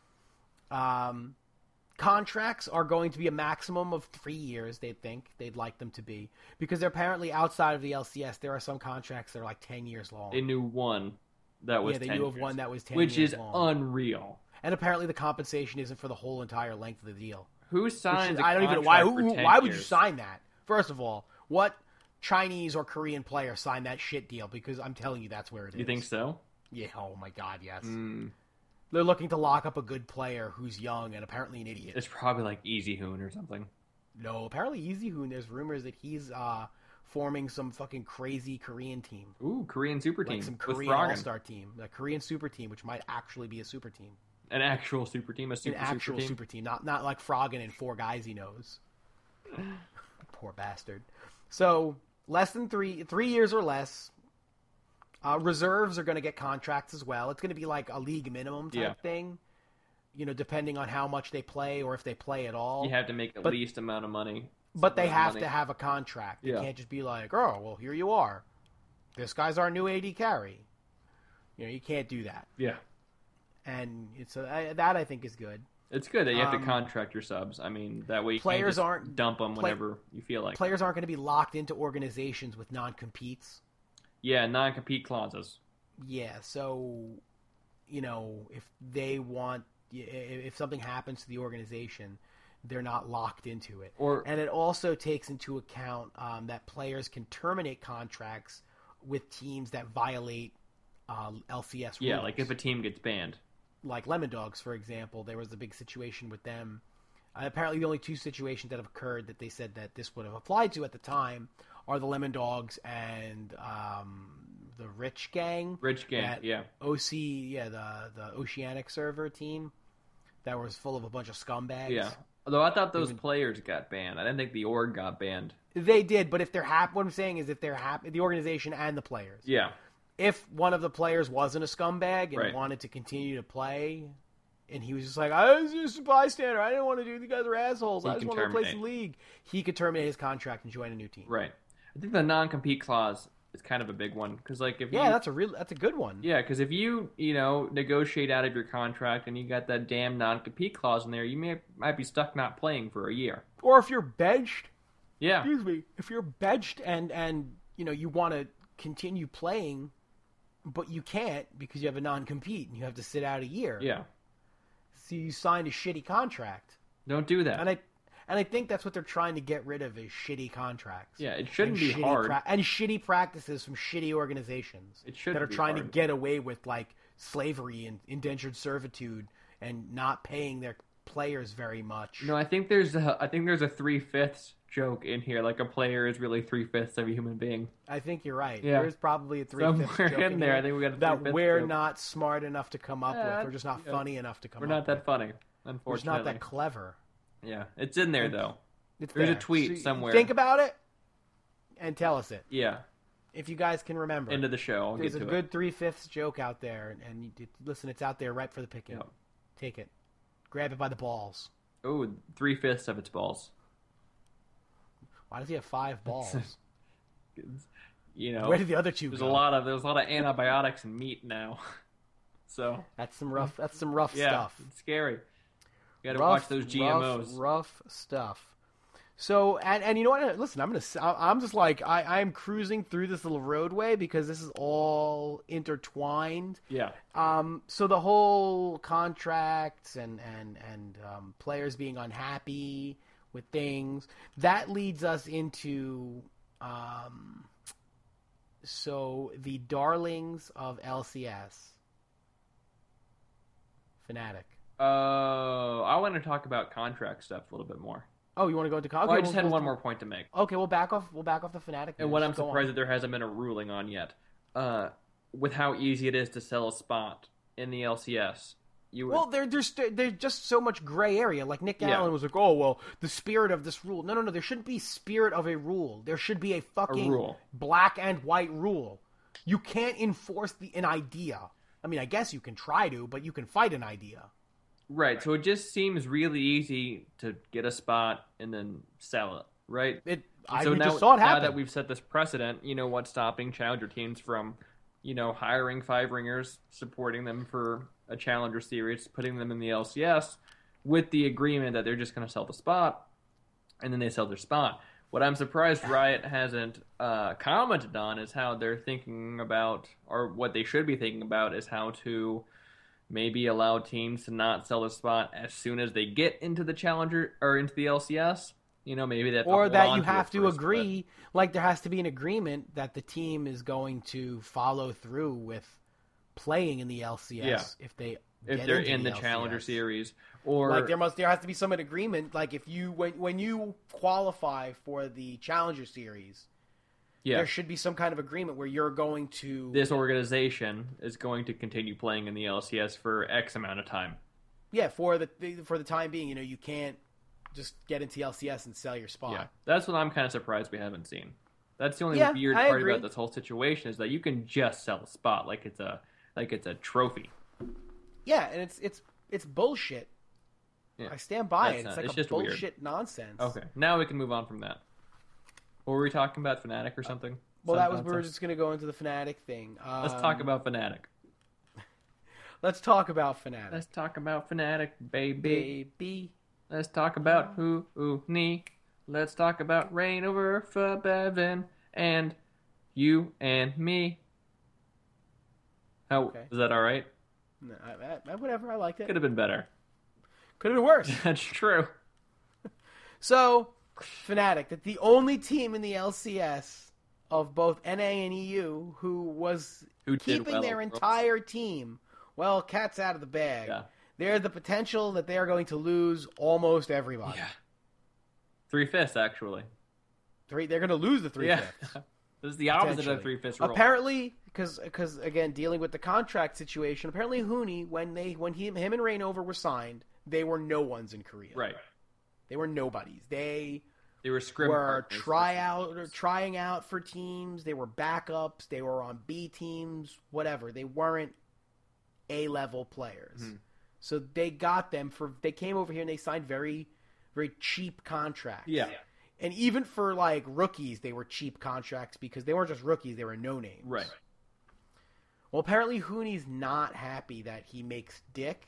Um, contracts are going to be a maximum of three years. They think they'd like them to be because they're apparently outside of the L C S. There are some contracts that are like ten years long. They knew one that was yeah, they ten knew of years, one that was ten which years is long. unreal. And apparently the compensation isn't for the whole entire length of the deal. Who Which signs? is- a I don't even know why. contract Who, for ten why would you years? sign that? First of all, what Chinese or Korean player signed that shit deal? Because I'm telling you, that's where it is. You think so? Yeah. Oh my god, yes. Mm, They're looking to lock up a good player who's young and apparently an idiot. it's probably like Easy Hoon or something. No, apparently Easy Hoon. There's rumors that he's uh, forming some fucking crazy Korean team, Ooh, Korean super team like some with Korean Froggen. All Star team, a Korean super team, which might actually be a super team, An actual super team, a super an actual super team. super team, not not like Froggen and four guys he knows. Poor bastard. So less than three three years or less. Uh, reserves are going to get contracts as well. It's going to be like a league minimum type Yeah. thing, you know, depending on how much they play or if they play at all. You have to make the But- least amount of money. But they amount of have money. to have a contract. They Yeah. can't just be like, oh, well, here you are. This guy's our new A D carry. You know, you can't do that. Yeah. and it's a, that I think is good. It's good that you have Um, to contract your subs. I mean, that way you players can't just aren't- dump them play- whenever you feel like. Players aren't going to be locked into organizations with non-competes. Yeah, non-compete clauses. Yeah, so, you know, if they want, if something happens to the organization, they're not locked into it. Or And it also takes into account um, that players can terminate contracts with teams that violate uh, L C S rules. yeah, like if a team gets banned. Like Lemon Dogs, for example, there was a big situation with them. Uh, apparently, the only two situations that have occurred that they said that this would have applied to at the time are the Lemon Dogs and um, the Rich Gang. Rich Gang, that yeah. O C, yeah, the the Oceanic server team that was full of a bunch of scumbags. Yeah. Although I thought those Even- players got banned. I didn't think the org got banned. They did, but if they're happy, what I'm saying is if they're happy, the organization and the players. Yeah. If one of the players wasn't a scumbag and Right. wanted to continue to play, and he was just like, I was just a bystander, I didn't want to do, you guys are assholes, He I just can want to play some terminate. league, he could terminate his contract and join a new team. Right. I think the non-compete clause is kind of a big one. Because, like, if Yeah, you... that's a real, that's a good one. Yeah, because if you, you know, negotiate out of your contract and you got that damn non-compete clause in there, you may might be stuck not playing for a year. Or if you're benched, Yeah. excuse me, if you're benched and, and you know, you want to continue playing, but you can't because you have a non-compete and you have to sit out a year. Yeah. So you signed a shitty contract. Don't do that. And I and I think that's what they're trying to get rid of is shitty contracts. Yeah, it shouldn't and be shitty hard. pra- and shitty practices from shitty organizations It shouldn't that are be trying hard. to get away with like slavery and indentured servitude and not paying their players very much. No, I think there's a, I think there's a three-fifths joke in here. Like a player is really three-fifths of a human being. I think you're right. Yeah. There's probably a three Somewhere fifths in there, I think we got a that three-fifths we're joke. not smart enough to come up Yeah, with. We're just not yeah. funny enough to come We're up not with. that funny, We're just unfortunately. not that clever. Yeah, it's in there, though. It's There's a there. tweet So you somewhere. Think about it and tell us it. Yeah, If you guys can remember. end of the show. I'll There's get a to good it. three fifths joke out there, and you, listen, it's out there right for the picking. Yep. Take it, grab it by the balls. Oh, three-fifths of its balls. Why does he have five balls? You know, Where did the other two there's go? a lot of there's a lot of antibiotics in meat now. So That's some rough. That's some rough yeah, stuff. it's scary. You got to Rough, watch those G M Os. Rough, rough stuff. So and and you know what? Listen, I'm gonna. I'm just like I. I'm cruising through this little roadway because this is all intertwined. Yeah, Um, so the whole contracts and and and um, players being unhappy with things that leads us into um, so the darlings of L C S, Fnatic. Uh, I want to talk about contract stuff a little bit more. Oh, you want to go into con- Well, okay, I just we'll- had we'll- one more point to make. Okay, we'll back off. We'll back off the Fnatic. And news. what I'm Go on. surprised that there hasn't been a ruling on yet, uh, with how easy it is to sell a spot in the L C S. You would, Well, there, there's there's just so much gray area. Like Nick Yeah. Allen was like, "Oh, well, the spirit of this rule." No, no, no. There shouldn't be spirit of a rule. There should be a fucking rule. black and white rule. You can't enforce the an idea. I mean, I guess you can try to, but you can fight an idea. right, so it just seems really easy to get a spot and then sell it, right? It. I so we now, just saw it now happen. that we've set this precedent, you know what's stopping challenger teams from, you know, hiring five ringers, supporting them for a challenger series, putting them in the L C S, with the agreement that they're just going to sell the spot, and then they sell their spot. What I'm surprised Riot hasn't uh, commented on is how they're thinking about, or what they should be thinking about, is how to maybe allow teams to not sell the spot as soon as they get into the challenger or into the L C S. You know, maybe that or that you have to agree, like there has to be an agreement that the team is going to follow through with playing in the L C S if they if get they're into in the, L C S. challenger series, or Like there must there has to be some agreement. Like if you when when you qualify for the challenger series, yeah, there should be some kind of agreement where you're going to this organization is going to continue playing in the L C S for X amount of time. yeah for the for the time being. You know, you can't just get into L C S and sell your spot. Yeah, that's what I'm kind of surprised we haven't seen. That's the only Yeah, weird I part agree. about this whole situation is that you can just sell a spot like it's a like it's a trophy. Yeah, and it's it's it's bullshit. Yeah. I stand by That's it. It's not- like it's a just weird. bullshit nonsense. Okay, now we can move on from that. What were we talking about, Fnatic or something? Well, Some that was we were nonsense? just going to go into the Fnatic thing. Um, Let's talk about Fnatic. let's talk about Fnatic. Let's talk about Fnatic, baby. Baby. Let's talk about who, who, me. Let's talk about Reign over for Bevan and you and me. How Okay. is that all right? No, I, I, whatever, I liked it. Could have been better. Could have been worse. That's true. So, Fnatic, that the only team in the L C S of both N A and E U who was Who did keeping well their overall. entire team, well, cat's out of the bag. Yeah. There's the potential that they are going to lose almost everybody. Yeah. Three fifths, actually. Three, they're going to lose the three Yeah. fifths. This is the opposite of Potentially. three fifths rule. Apparently, because because again dealing with the contract situation, apparently Huni when they when he him and Reignover were signed, they were no ones in Korea. Right. They were nobodies. They They were scrim were partners. try out or trying out for teams. They were backups. They were on B teams. Whatever. They weren't A level players. Mhm. So they got them for. They came over here and they signed very, very cheap contracts. Yeah. And even for like rookies, they were cheap contracts because they weren't just rookies; they were no names. Right. Well, apparently Huni's not happy that he makes Dick,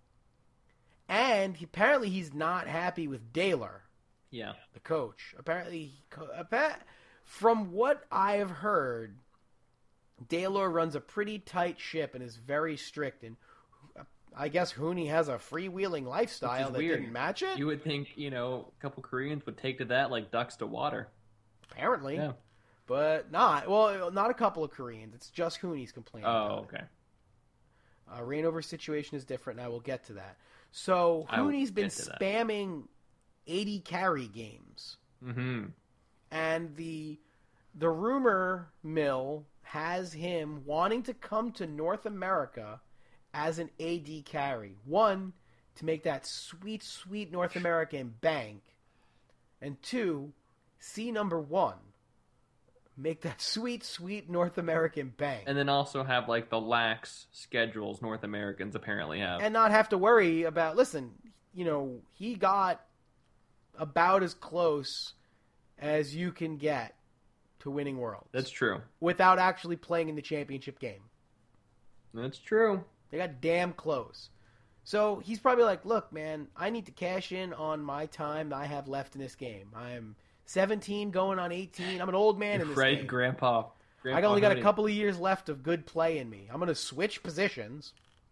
and he, apparently he's not happy with Daler, Yeah. the coach. Apparently, he co- appa- from what I have heard, Daler runs a pretty tight ship and is very strict. And I guess Huni has a freewheeling lifestyle that weird. didn't match it. You would think, you know, a couple Koreans would take to that like ducks to water. Apparently. Yeah. But not. Well, not a couple of Koreans. It's just Huni's complaining about Oh, it. okay. Uh, Reignover's situation is different, and I will get to that. So I will Huni's been get to that. spamming eighty carry games, Mm-hmm. and the the rumor mill has him wanting to come to North America as an A D carry. One, to make that sweet, sweet North American bank, and two, see number one, make that sweet, sweet North American bank. And then also have like the lax schedules North Americans apparently have. And not have to worry about, listen, you know, he got about as close as you can get to winning Worlds. That's true. Without actually playing in the championship game. That's true. They got damn close. So he's probably like, look, man, I need to cash in on my time that I have left in this game. I'm seventeen going on eighteen. I'm an old man in this Right, game. Grandpa. Grandpa I only got a Hoodie. couple of years left of good play in me. I'm going to switch positions,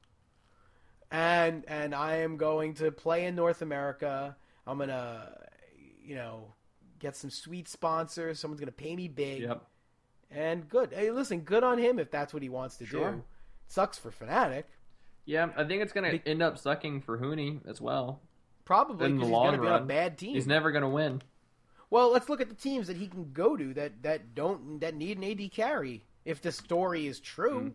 and and I am going to play in North America. I'm going to, you know, get some sweet sponsors. Someone's going to pay me big. Yep. And good. Hey, listen, good on him if that's what he wants to Sure. do. Sucks for Fnatic, Yeah, I think it's gonna Be- end up sucking for Huni as well. probably In the because he's long going to be on a run, bad team. He's never gonna win. Well, let's look at the teams that he can go to that, that don't that need an A D carry. If the story is true, Mm.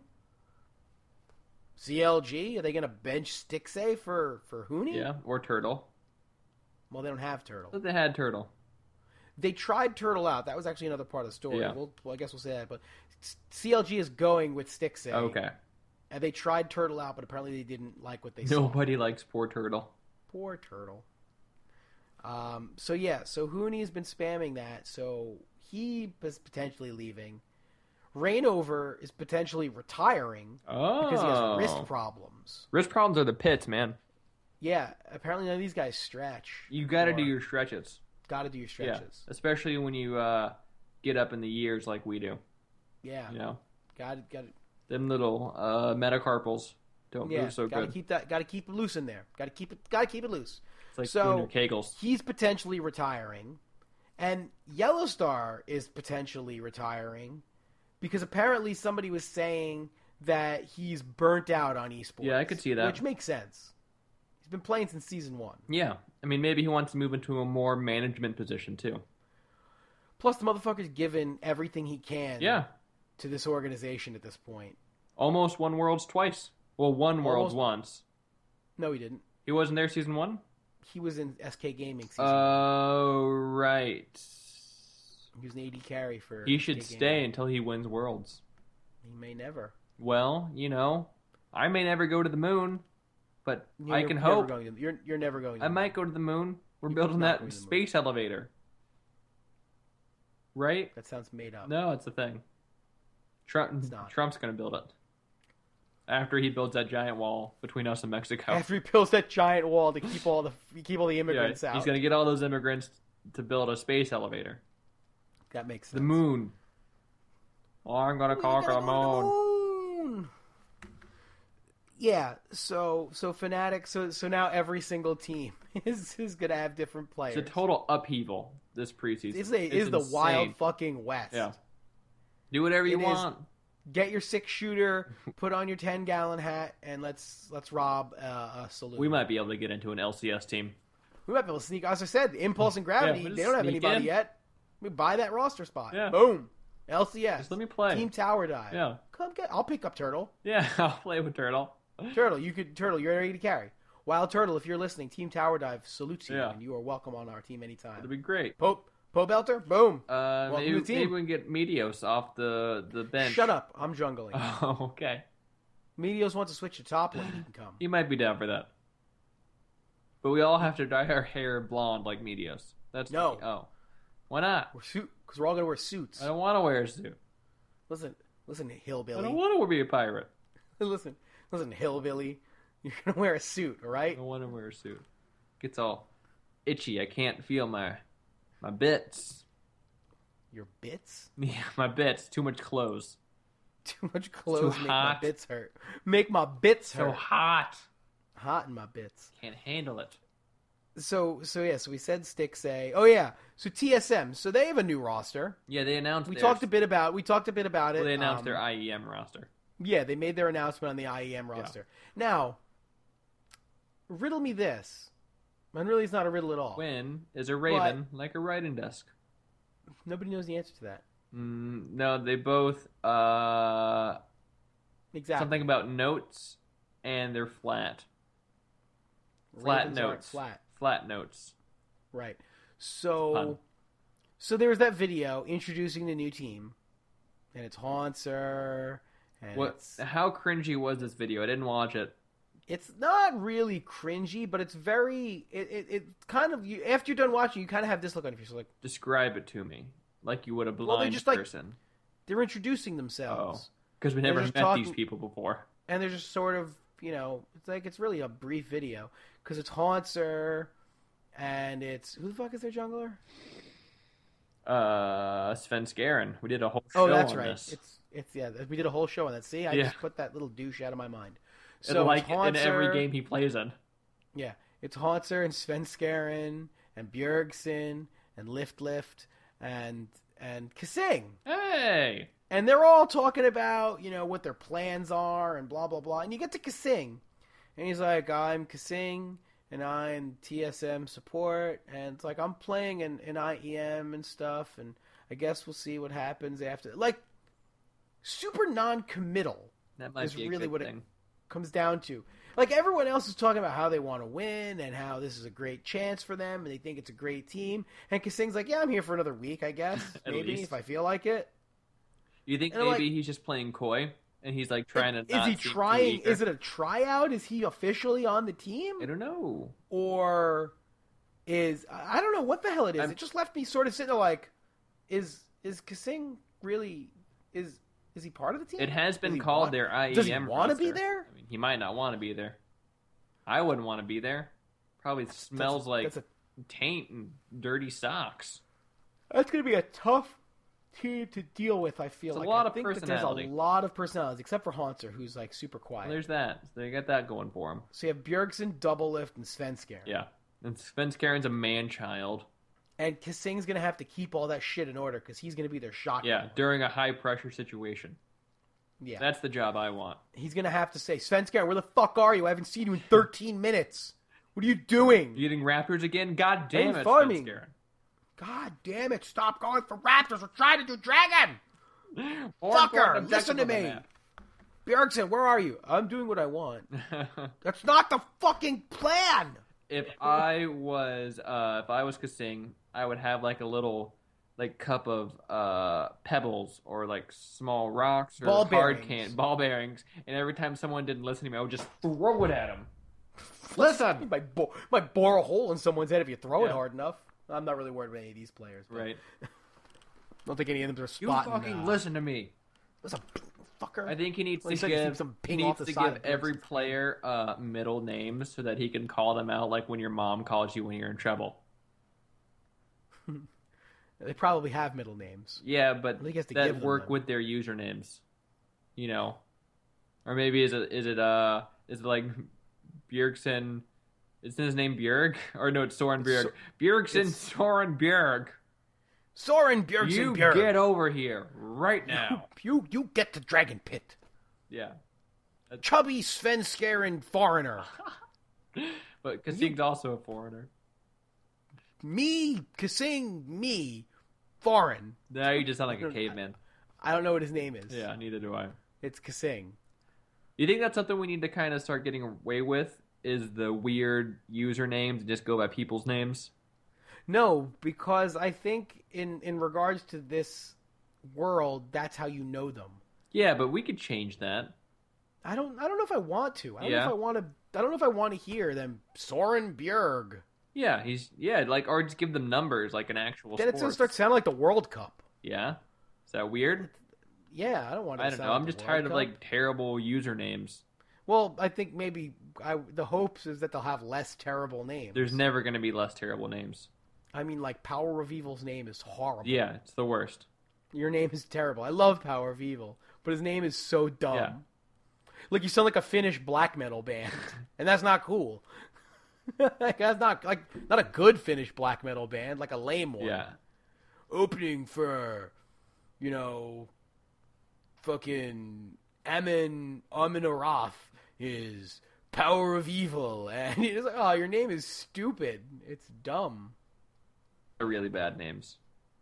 C L G, are they going to bench Stixay for for Huni? Yeah, or Turtle. Well, they don't have Turtle. But they had Turtle. They tried Turtle out. That was actually another part of the story. Yeah. We'll, well, I guess we'll say that. But C L G is going with Stixay. Okay. And they tried Turtle out, but apparently they didn't like what they saw. Nobody likes poor Turtle. Poor Turtle. Um, so yeah, so Huni has been spamming that. So he is potentially leaving. Reignover is potentially retiring Oh. because he has wrist problems. Wrist problems are the pits, man. Yeah, apparently none of these guys stretch. You got to do your stretches. Got to do your Yeah, stretches. especially when you uh, get up in the years like we do. Yeah, You know, got to got to them little uh, metacarpals don't yeah. move so got to good. keep that. Got to keep it loose in there. Got to keep it. Got to keep it loose. It's like so- doing your kegels. He's potentially retiring, and Yellowstar is potentially retiring because apparently somebody was saying that he's burnt out on esports. Yeah, I could see that. Which makes sense. He's been playing since season one. Yeah, I mean maybe he wants to move into a more management position too. Plus, the motherfucker's given everything he can Yeah, to this organization at this point. almost won worlds twice. Well, won worlds Almost- once. No, he didn't. He wasn't there season one. He was in S K Gaming season. Oh right. he was an A D carry for. He S K should Gaming. stay until he wins worlds. He may never. Well, you know, I may never go to the moon, but You're I can never hope. Going to, you're you're never going. To I might go to the moon. We're You're building not that going to the moon. space elevator. Right? That sounds made up. No, it's a thing. Trump, It's not. Trump's going to build it. After he builds that giant wall between us and Mexico. After he builds that giant wall to keep all the keep all the Yeah, immigrants out. he's going to get all those immigrants to build a space elevator. That makes sense. The moon. Oh, I'm going to conquer the moon. moon. Yeah, so so Fnatic, so so now every single team is is gonna have different players. It's a total upheaval this preseason. It's, a, it's it's the insane. wild fucking West. Yeah. Do whatever you It is- want. Get your six shooter, put on your ten gallon hat, and let's let's rob uh, a saloon. We might be able to get into an L C S team. we might be able to sneak. As I said, Impulse and Gravity. Yeah, we'll they just don't have sneak anybody in. yet. We buy that roster spot. Yeah. Boom. L C S. Just let me play. Team Tower Dive. Yeah. Come get. I'll pick up Turtle. Yeah, I'll play with Turtle. Turtle, you could Turtle. You're ready to carry. Wild Turtle, if you're listening, Team Tower Dive salutes you, Yeah. and you are welcome on our team anytime. That'd be great. Pope, Pope Belter, boom. Uh, Welcome maybe, to the team. maybe we can get Meteos off the, the bench. Shut up, I'm jungling. Oh, okay. Meteos wants to switch to top lane. He can come. You might be down for that. But we all have to dye our hair blonde like Meteos. That's No. funny. Oh. Why not? We're suit because we're all gonna wear suits. I don't want to wear a suit. Listen, listen, I don't hillbilly. want to be a pirate. listen, listen, hillbilly. You're gonna wear a suit, all I right? don't want to wear a suit. Gets all itchy. I can't feel my my bits. Your bits? Yeah, my bits. Too much clothes. Too much clothes Too make hot. my bits hurt. Make my bits So hurt. hot. Hot in my bits. Can't handle it. So, so yeah. So we said Stixay. Oh yeah. So T S M. So they have a new roster. Yeah, they announced. We theirs. talked a bit about. We talked a bit about it. Well, they announced um, their I E M roster. Yeah, they made their announcement on the I E M roster. Now, riddle me this. And really, it's not a riddle at all. Quinn is a raven, like a writing desk. Nobody knows the answer to that. Mm, no, they both uh Exactly. something about notes, and they're flat. Flat Ravens aren't notes. Flat. Flat notes. Right. So, Pun. so there was that video introducing the new team, and it's Haunter, and What? it's How cringy was this video? I didn't watch it. it's not really cringy, but it's very it it, it kind of you after you're done watching, you kind of have this look on your face, like Describe it to me, like you would a blind Well, they're just like- person. they're introducing themselves, Because we they're never just met talking- these people before. and they're just sort of you know it's like it's really a brief video because it's Haunter, and it's who the fuck is their jungler? Uh, Sven Skaren. We did a whole show Oh, that's on right. this. It's it's yeah. We did a whole show on that. See, I Yeah. just put that little douche out of my mind. And So like it's Haunter, in every game he plays in. yeah, it's Haunter and Sven Skaren and Bjergsen and Lift Lift and and Kasing, Hey! and they're all talking about you know what their plans are and blah blah blah. And you get to Kasing, and he's like, "I'm Kasing." And I'm T S M support, and it's like I'm playing in, in I E M and stuff, and I guess we'll see what happens after. Like, super non-committal That might is be a really good what it thing. comes down to. Like, everyone else is talking about how they want to win and how this is a great chance for them, and they think it's a great team. And Kasing's like, yeah, I'm here for another week, I guess, At maybe least. if I feel like it. You think And I'm maybe like- he's just playing coy and he's like trying to Is not he seem too trying? eager? Is it a tryout? Is he officially on the team? I don't know. Or is I I don't know what the hell it is. I'm- It just left me sort of sitting there like, is is Kasing really is is he part of the team? It has Does been he called want- their I E M Does he want to be roster. there? I mean, he might not want to be there. I wouldn't want to be there. Probably smells like that's a taint and dirty socks. that's going to be a tough team to deal with. I feel It's a like lot I of think that personality. there's a lot of personalities, except for Haunter, who's like super quiet. Well, there's that. So they got that going for him. So you have Bjergsen, Double Lift, and Svenskar. Yeah. And Sven Skaren's a man-child. And Kasing's going to have to keep all that shit in order because he's going to be their shot. Yeah, caller. during a high-pressure situation. yeah. That's the job I want. He's going to have to say, Svenskar, where the fuck are you? I haven't seen you in thirteen minutes. What are you doing? You getting Raptors again? God damn I'm it, farming. Sven Skaren. God damn it, stop going for Raptors. We're trying to do Dragon. More Fucker, important listen to objective me. on the Bjergsen, where are you? I'm doing what I want. map. That's not the fucking plan. If I was, uh, if I was Kasing, I would have like a little, like cup of uh pebbles or like small rocks or Ball hard bearings. can ball bearings, and every time someone didn't listen to me, I would just throw it at them. Listen, You might, bo- might bore a hole in someone's head if you throw it Yeah. hard enough. I'm not really worried about any of these players. But right? I don't think any of them are You spotting. fucking uh, listen to me. Listen, fucker. I think he needs Well, to he give, some he ping needs off the to side give of every Brooks. player uh, middle names so that he can call them out like when your mom calls you when you're in trouble. They probably have middle names. Yeah, but He has to that give them work them. with their usernames. You know, or maybe is it is it uh is it like Bjergsen? Isn't his name Bjerg? Or no, it's Soren Bjerg. So- Bjergsen it's- Soren Bjerg. Soren Bjergsen You Bjerg. get over here right now. You you get to Dragon Pit. Yeah, Chubby Svenskeren foreigner. but Kasing's also a foreigner. Me, Kasing, me, foreign. Now you just sound like a caveman. I don't know what his name is. Yeah, neither do I. It's Kasing. You think that's something we need to kind of start getting away with? Is the weird usernames and just go by people's names? No, because I think in in regards to this world, that's how you know them. Yeah, but we could change that. I don't. I don't know if I want to. I don't Yeah. know if I want to. I don't know if I want to hear them. Soren Bjerg. Yeah, he's yeah, like or just give them numbers like an actual. Then it's gonna sport. start sounding like the World Cup. Yeah, is that weird? Yeah, I don't want. To I don't sound know. I'm like just the tired World of Cup. like terrible usernames. Well, I think maybe I, the hopes is that they'll have less terrible names. There's never going to be less terrible names. I mean, like Power of Evil's name is horrible. Yeah, it's the worst. Your name is terrible. I love Power of Evil, but his name is so dumb. Yeah. Like you sound like a Finnish black metal band, and that's not cool. Like, that's not like not a good Finnish black metal band, like a lame one. Yeah. Opening for, you know, fucking Amin Aminorath is Power of Evil, and you're just like, oh, your name is stupid. It's dumb. They're really bad names.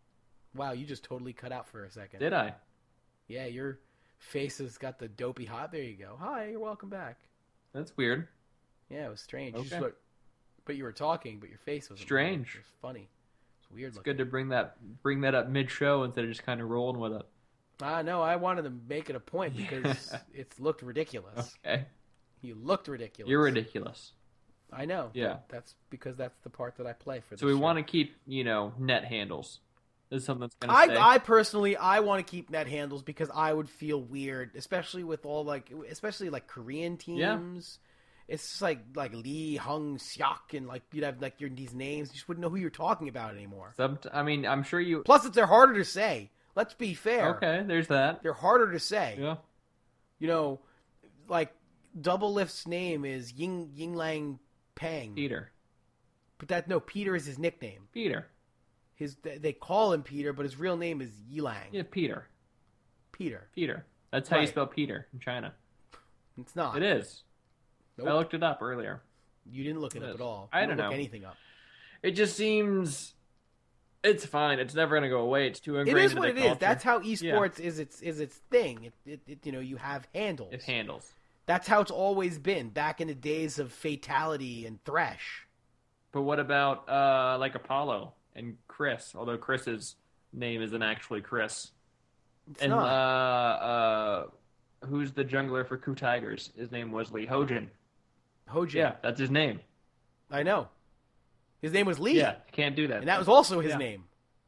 Wow, you just totally cut out for a second. Did I? Yeah, your face has got the dopey hot. There you go. Hi, you're welcome back. That's weird. Yeah, it was strange. You just Okay. went- but you were talking, but your face was Strange. It was funny. It's weird. It's looking. good to bring that bring that up mid show instead of just kind of rolling with it. Ah, no, I wanted to make it a point because it's looked ridiculous. Okay. You looked ridiculous. You're ridiculous. I know. Yeah. but That's because that's the part that I play for. So we want to keep, you know, net handles. This is something that's going to I, stay. I personally, I want to keep net handles because I would feel weird, especially with all like, especially like Korean teams. Yeah. It's just like like Lee Hung Seok and like you'd have like your these names, you just wouldn't know who you're talking about anymore. Some, I mean, I'm sure you. Plus, it's they're harder to say. Let's be fair. Okay, there's that. They're harder to say. Yeah. You know, like Double Lift's name is Ying Yinglang Pang. Peter. But that no, Peter is his nickname. Peter. His they call him Peter, but his real name is Yilang. Yeah, Peter. Peter. Peter. That's how you Right. spell Peter in China. It's not. It is. Nope. I looked it up earlier. You didn't look it It up is. at all. I You don't look know. anything up. It just seems. It's fine. It's never going to go away. It's too It ingrained is in what the it culture. is. That's how esports is its is its thing. It, it, it you know you have handles. It handles. That's how it's always been back in the days of Fatality and Thresh. But what about uh, like Apollo and Chris? Although Chris's name isn't actually Chris. It's and not. uh, uh, who's the jungler for Ku Tigers? His name was Lee Hojin. Hojin. Yeah, that's his name. I know. His name was Lee. Yeah, can't do that. And that was also his Yeah. name.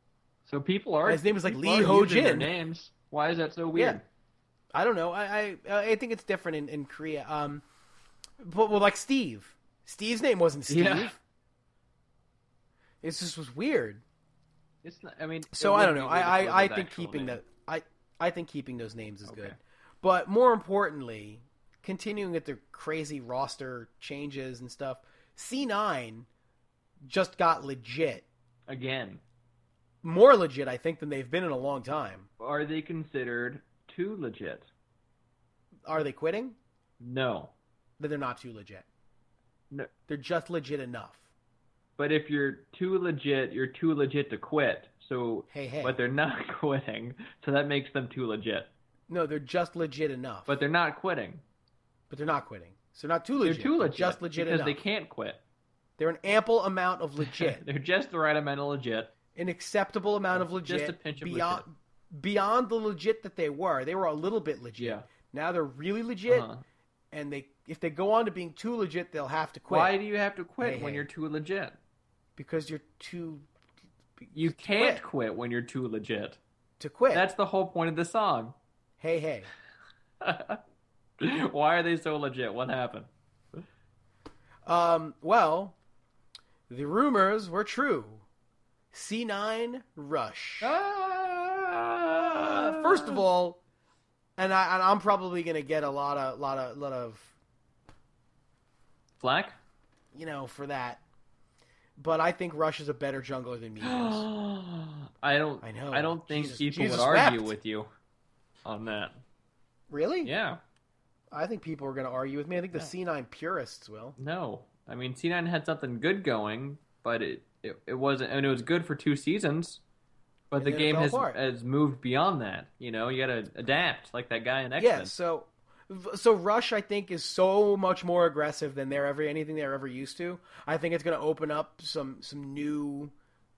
So people are. His name is like people Lee are Ho using their Jin. names. Why is that so weird? Yeah. I don't know. I I, I think it's different in, in Korea. Um, but well, like Steve. Steve's name wasn't Steve. Yeah. It just was weird. It's not. I mean. So it I would don't know. be weird if I it was I, I his think actual keeping name. that I I think keeping those names is Okay. good. But more importantly, continuing with their crazy roster changes and stuff, C nine just got legit. Again, More legit, I think, than they've been in a long time. are they considered too legit? Are they quitting? No. Then they're not too legit. No. They're just legit enough. But if you're too legit, you're too legit to quit. So, Hey, hey. but they're not quitting, so that makes them too legit. No, they're just legit enough. But they're not quitting. But they're not quitting. So not too They're legit. too legit. Just legit because enough. they can't quit. They're an ample amount of legit. They're just the right amount of legit. An acceptable amount of legit. Just a pinch of beyond, legit. Beyond the legit that they were. They were a little bit legit. Yeah. Now they're really legit. Uh-huh. And they, if they go on to being too legit, they'll have to quit. Why do you have to quit Hey, when hey. you're too legit? Because you're too... You to can't quit. quit when you're too legit. To quit. That's the whole point of the song. Hey, hey. Why are they so legit? What happened? Um, well, the rumors were true. C nine Rush. Ah! Uh, first of all, and, I, and I'm probably gonna get a lot of, lot of, lot of, Flack? you know, for that. But I think Rush is a better jungler than me. I don't. I know. I don't think Jesus- people Jesus would argue wept. with you on that. Really? Yeah. I think people are gonna argue with me. I think the Yeah. C nine purists will. No. I mean, C nine had something good going, but it it, it wasn't. I mean, it was good for two seasons. But And the then it game fell has apart. has moved beyond that. You know, you got to adapt, like that guy in X Men. Yeah. So, so Rush, I think, is so much more aggressive than they're ever anything they're ever used to. I think it's gonna open up some some new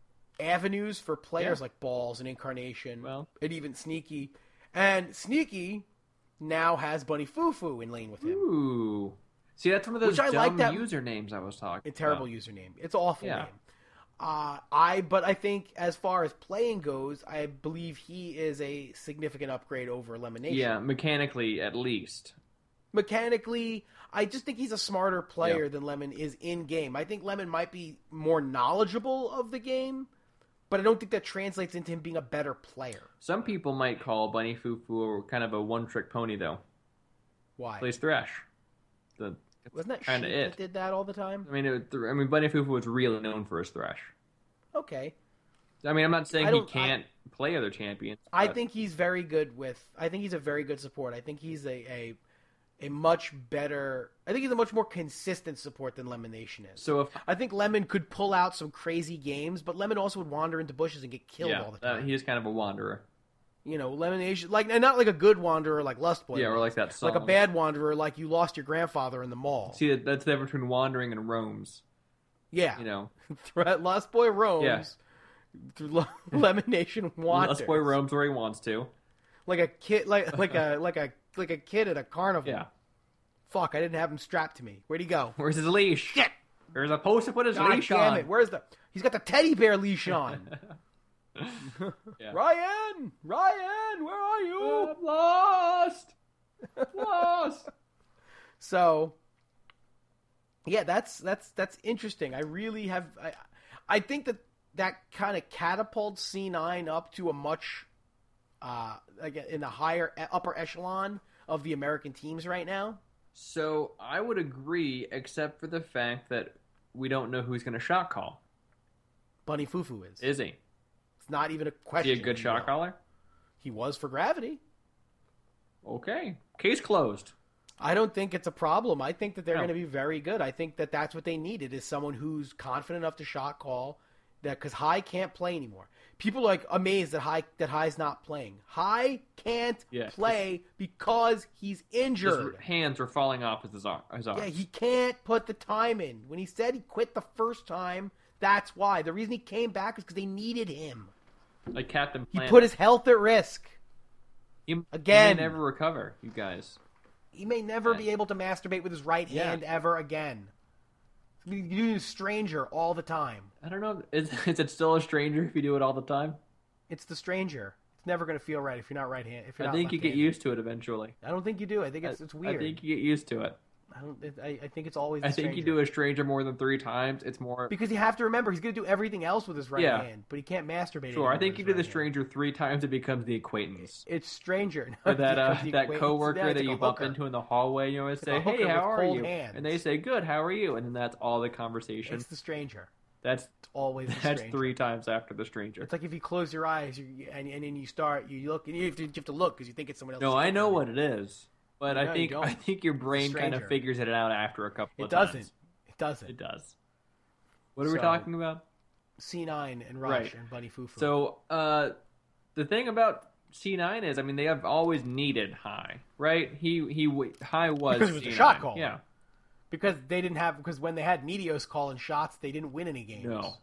avenues for players Yeah. like Balls and Incarnation, Well. and even Sneaky. And Sneaky now has Bunny Fufu in lane with him. Ooh. See, that's one of those Which I dumb like that- usernames I was talking A terrible about. username. It's an awful Yeah. name. Uh, I but I think as far as playing goes, I believe he is a significant upgrade over Lemonation. Yeah, mechanically at least. Mechanically, I just think he's a smarter player Yeah. than Lemon is in game. I think Lemon might be more knowledgeable of the game, but I don't think that translates into him being a better player. Some people might call Bunny Fufu kind of a one-trick pony, though. Why? Plays Thresh. The Wasn't that kinda Sheik it. that did that all the time? I mean, it, I mean, Bunny Fufu was really known for his Thresh. Okay. I mean, I'm not saying I he don't- can't play other champions. I but- think he's very good with. I think he's a very good support. I think he's a a, a much better. I think he's a much more consistent support than Lemon Nation is. so. If I think Lemon could pull out some crazy games, but Lemon also would wander into bushes and get killed yeah, all the that- time. he is kind of a wanderer. You know, Lemon Nation, like and not like a good wanderer like Lust Boy, Yeah, or was. like that song. like a bad wanderer like you lost your grandfather in the mall. See, that- that's the difference between wandering and roams. Yeah, You know, Lust Boy roams. Yeah. through Lemon Nation wanders. Lust Boy roams where he wants to. like a kid, like like a like a like a kid at a carnival. Yeah. Fuck, I didn't have him strapped to me. Where'd he go? Where's his leash? Shit! There's a post to put his God leash damn on. it! Where's the? He's got the teddy bear leash on. Yeah. Ryan, Ryan, where are you? I'm lost. Lost. So, yeah, that's that's that's interesting. I really have. I, I think that that kind of catapults C nine up to a much, uh, like in the higher upper echelon of the American teams right now. So I would agree, except for the fact that we don't know who's going to shot call. Bunny Fufu is. Is he? It's not even a Is question. he a good if you shot will. caller? He was for Gravity. Okay. Case closed. I don't think it's a problem. I think that they're No. going to be very good. I think that that's what they needed is someone who's confident enough to shot call. That because High can't play anymore. People are like amazed that High that High's not playing. High can't Yeah. play because he's His injured. hands were falling off his, ar- his arms. Yeah, he can't put the time in. When he said he quit the first time, that's why. The reason he came back is because they needed him. Like Captain He Planet. put his health at risk. He, again. He may never recover, you guys. He may never Right. be able to masturbate with his right Yeah. hand ever again. He's doing a stranger all the time. I don't know. Is, is it still a stranger if you do it all the time? It's the stranger. It's never going to feel right if you're not right hand. If you're I not think you get left-handed. used to it eventually. I don't think you do. I think it's I- it's weird. I think you get used to it. I don't. It, I, I think it's always. The I think you stranger. do a stranger more than three times. It's more. because you have to remember he's going to do everything else with his right Yeah. hand, but he can't masturbate. Sure, anymore I think with you his do the right hand. stranger three times, it becomes the acquaintance. It's stranger. Or that uh, Because the that acquaintance- coworker yeah, it's that like you a bump hooker. into in the hallway, you always It's say, like a "Hey, hooker how with are cold you?" hands. And they say, "Good, how are you?" And then that's all the conversation. It's the stranger. That's It's always the that's stranger. three times after the stranger. It's like if you close your eyes you, and and then you start, you look, and you have to, you have to look because you think it's someone else. No, I know what it is, but No, I you think don't. I think your brain kind of stranger. figures it out after a couple It of doesn't. times. It doesn't. It does. What are we So- talking about? C nine and Rush Right. and Bunny Fufu. So, uh, the thing about C nine is, I mean, they have always needed High, right? He he w- High was Because it was C nine. the shot caller. Yeah. because they didn't have because when they had Meteos calling shots, they didn't win any games. No.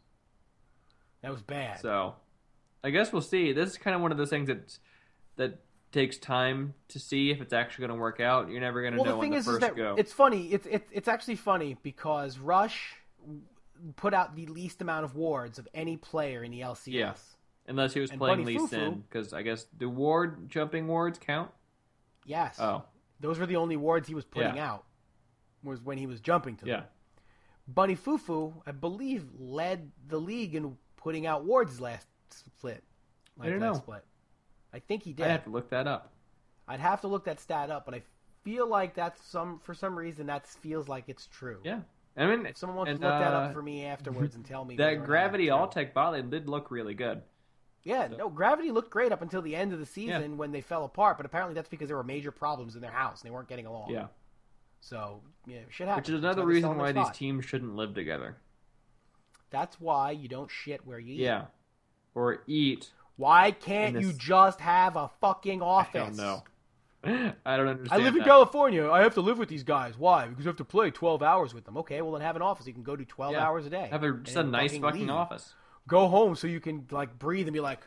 That was bad. So, I guess we'll see. This is kind of one of those things that that takes time to see if it's actually going to work out. You're never going to well, know the when thing the is, is first that go. it's funny. It's it, it's actually funny because Rush put out the least amount of wards of any player in the L C S. Yeah. Unless he was and playing Bunny Lee Fufu- Sin, because I guess the ward jumping wards count. Yes. Oh. Those were the only wards he was putting Yeah. out, was when he was jumping to them. Yeah. Bunny Fufu, I believe, led the league in putting out wards last split. Like I don't last know. Split. I think he did. I have to look that up. I'd have to look that stat up, but I feel like that's some for some reason that feels like it's true. Yeah. I mean, If someone wants and, to look that uh, up for me afterwards and tell me whether or that not Gravity it's true. All-Tech bot did look really good. Yeah, So- no, Gravity looked great up until the end of the season Yeah. when they fell apart, but apparently that's because there were major problems in their house and they weren't getting along. Yeah. So, yeah, shit happens. Which is That's another why they sell reason their why these spot. teams shouldn't live together. That's why you don't shit where you eat. Yeah. Or eat. Why can't In you this- just have a fucking office? I don't know. I don't I understand live in that. California. I have to live with these guys. Why? Because you have to play twelve hours with them. Okay, well then have an office. You can go do twelve Yeah. hours a day. Have a, and just a then nice fucking leave. office. Go home so you can like breathe and be like,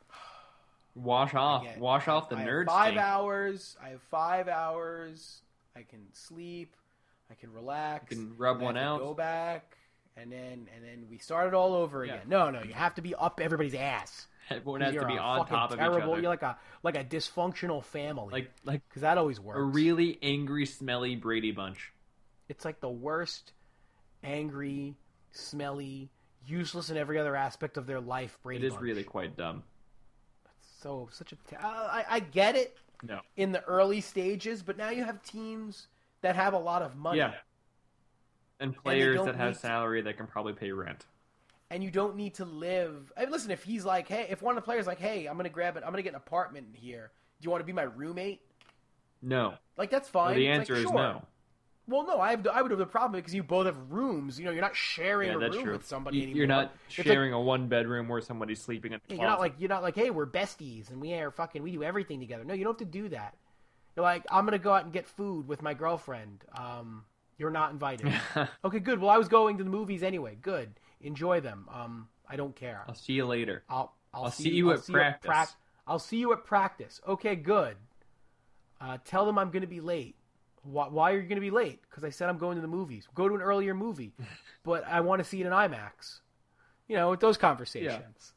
Wash off. I get- Wash off the I have nerd five stink. hours. I have five hours. I can sleep. I can relax. You can rub and I one have to out. Go back, and then and then we start it all over Yeah. again. No, no, you have to be up everybody's ass. Everyone has You're to be a on fucking top of terrible, each other. You're like a like a dysfunctional family. Like like because that always works. a really angry, smelly Brady Bunch. It's like the worst, angry, smelly, useless in every other aspect of their life. Brady It is Bunch. really quite dumb. so such a. T- I, I get it No. in the early stages, but now you have teams that have a lot of money. Yeah. And players don't that have need to- salary that can probably pay rent. And you don't need to live. I mean, listen, if he's like, hey, if one of the players like, hey, I'm gonna grab it, I'm gonna get an apartment here. Do you want to be my roommate? No. Like that's fine. Well, the It's answer like, is sure. no. Well, no, I have. I would have the problem because you both have rooms. You know, you're not sharing Yeah, a that's room true. with somebody You- anymore. You're not It's like- sharing a one bedroom where somebody's sleeping in the Yeah, closet. you're not like you're not like, hey, we're besties and we are fucking we do everything together. No, you don't have to do that. You're like, I'm gonna go out and get food with my girlfriend. Um, you're not invited. Okay, good. Well, I was going to the movies anyway. Good. Enjoy them. Um, I don't care. I'll see you later. I'll I'll, I'll see you I'll at see practice. prac- I'll see you at practice. Okay, good. Uh, tell them I'm gonna be late. Why, why are you gonna be late? Because I said I'm going to the movies. Go to an earlier movie, but I want to see it in IMAX. You know, with those conversations.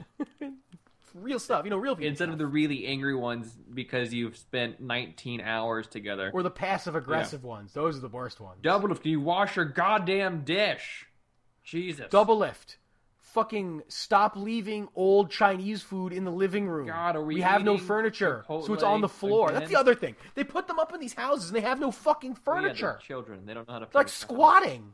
Real stuff. You know, real people. Instead stuff. of the really angry ones because you've spent nineteen hours together. Or the passive aggressive ones. Those are the worst ones. Double lift. Can you wash your goddamn dish? Jesus. Double lift. Fucking stop leaving old Chinese food in the living room. God, are we have no eating furniture, so it's Chipotle on the floor. That's again? the other thing. They put them up in these houses and they have no fucking Oh, yeah, they're furniture. children. They don't know how to. It's like furnish squatting.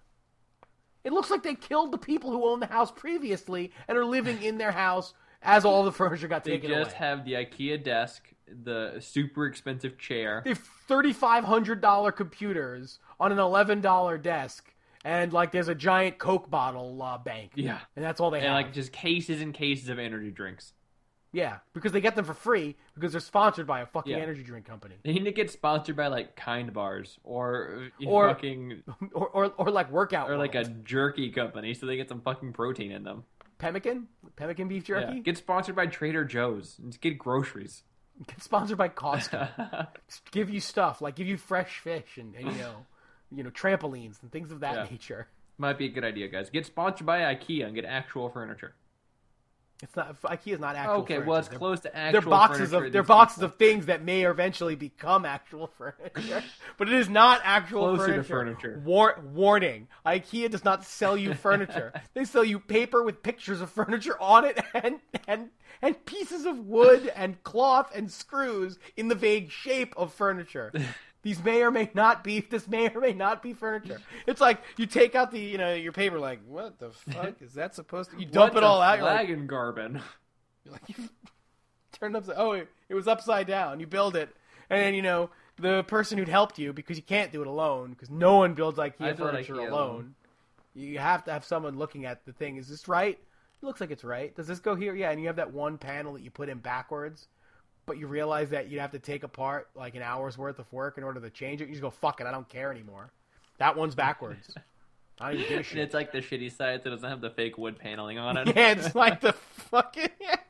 It looks like they killed the people who owned the house previously and are living in their house as all the furniture got They taken just away. have the IKEA desk, the super expensive chair. They have thirty-five hundred dollars computers on an eleven dollars desk, and like there's a giant Coke bottle uh, bank. Yeah. And that's all they And have. like just cases and cases of energy drinks. Yeah, because they get them for free because they're sponsored by a fucking Yeah. energy drink company. They need to get sponsored by like Kind Bars or you know, Or- fucking Or, or, or like workout or like a World. jerky company so they get some fucking protein in them. Pemmican? Pemmican beef jerky? Yeah. Get sponsored by Trader Joe's. Just get groceries. Get sponsored by Costco. Just give you stuff, like give you fresh fish and, and you know, you know, trampolines and things of that Yeah. nature. Might be a good idea, guys. Get sponsored by IKEA and get actual furniture. It's not IKEA's not actual Okay, furniture. well it's They're- close to actual They're boxes furniture of they're these boxes people- of things that may eventually become actual furniture, but it is not actual Closer to furniture. furniture. War- warning: IKEA does not sell you furniture. They sell you paper with pictures of furniture on it, and and and pieces of wood and cloth and screws in the vague shape of furniture. These may or may not be. This may or may not be furniture. It's like you take out the you know your paper, like what the fuck is that supposed to? You dump What it all the out. You're like, Flagon Garbin. you're like, you turn it upside. Oh, it, it was upside down. You build it, and then you know the person who'd helped you because you can't do it alone because no one builds IKEA I built furniture IKEA alone. alone. You have to have someone looking at the thing. Is this right? It looks like it's right. Does this go here? Yeah, and you have that one panel that you put in backwards, but you realize that you'd have to take apart like an hour's worth of work in order to change it. You just go, fuck it, I don't care anymore. That one's backwards. I don't even give a And shit. it's like the shitty side that doesn't have the fake wood paneling on it. Yeah, it's like the fucking.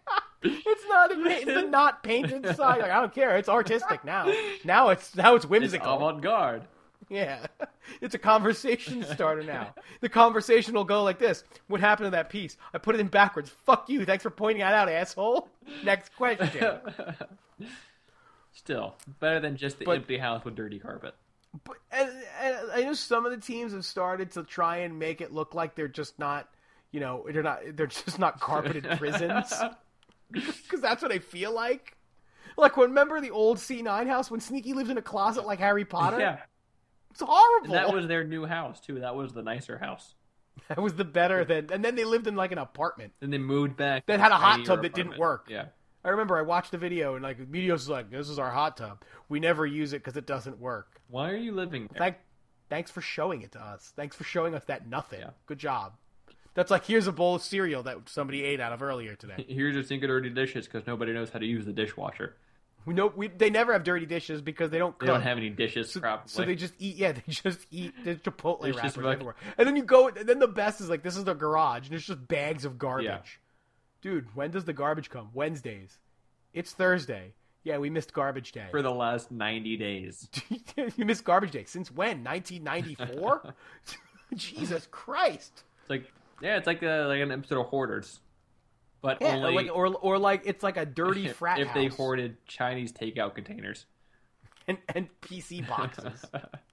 It's not. It's the not painted side. Like, I don't care. It's artistic now. Now it's now it's It's whimsical. avant-garde. Yeah, it's a conversation starter now. The conversation will go like this: what happened to that piece? I put it in backwards. Fuck you. Thanks for pointing that out, asshole. Next question. Still, better than just the But- empty house with dirty carpet. But and, and I know some of the teams have started to try and make it look like they're just not, you know, they're not, they're just not carpeted prisons, because that's what I feel like. Like, remember the old C nine house when Sneaky lives in a closet like Harry Potter? Yeah. It's horrible. And that was their new house, too. That was the nicer house. That was the better than, and then they lived in like an apartment Then they moved back. that had a hot tinier tub that didn't apartment. work. Yeah. I remember I watched the video and like Meteos was like, "This is our hot tub. We never use it because it doesn't work." Why are you living there? Thank, thanks for showing it to us. Thanks for showing us that nothing. Yeah. Good job. That's like, here's a bowl of cereal that somebody ate out of earlier today. Here's your sink of dirty dishes because nobody knows how to use the dishwasher. We know we they never have dirty dishes because they don't cook. They don't have any dishes, so, probably. so they just eat. Yeah, they just eat. There's Chipotle It's wrappers just like- everywhere. And then you go. And then the best is like, this is the garage, and it's just bags of garbage. Yeah. Dude, when does the garbage come? Wednesdays. It's Thursday. Yeah, we missed garbage day. For the last ninety days. You missed garbage day since when? nineteen ninety-four? Jesus Christ! It's like, yeah, it's like a, like an episode of Hoarders. But Yeah, only like or or like it's like a dirty if, frat if house they hoarded Chinese takeout containers. and and P C boxes,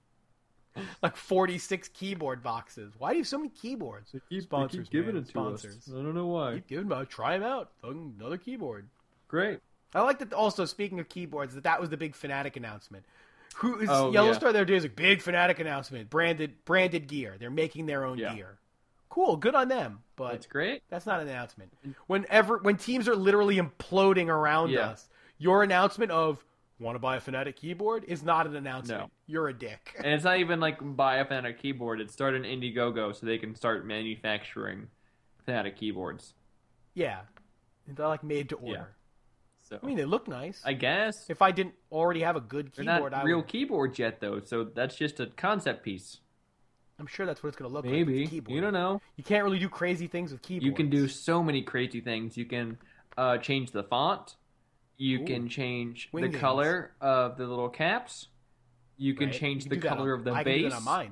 like forty-six keyboard boxes. Why do you have so many keyboards? Sponsors, man. Sponsors. I don't know why. Keep giving them out. Try them out. Another keyboard. Great. I like that. Also, speaking of keyboards, that that was the big Fnatic announcement. Who is Oh, Yellow yeah. Star? Their day is like big Fnatic announcement. Branded branded gear. They're making their own Yeah. gear. Cool. Good on them. But That's great. that's not an announcement. Whenever when teams are literally imploding around Yeah. us, your announcement of want to buy a Fnatic keyboard is not an announcement. No. You're a dick. And it's not even like buy a Fnatic keyboard. It's start an Indiegogo so they can start manufacturing Fnatic keyboards. Yeah, they're like made to order. So I mean, they look nice. I guess If I didn't already have a good they're keyboard, not I real would, keyboards yet, though. So that's just a concept piece. I'm sure that's what it's going to look like. Maybe with the keyboard. you don't know. You can't really do crazy things with keyboards. You can do so many crazy things. You can uh, change the font. You Ooh. can change Wingdings. the color of the little caps. You can Right? change You the can do that color on- of the I base. can do that on mine.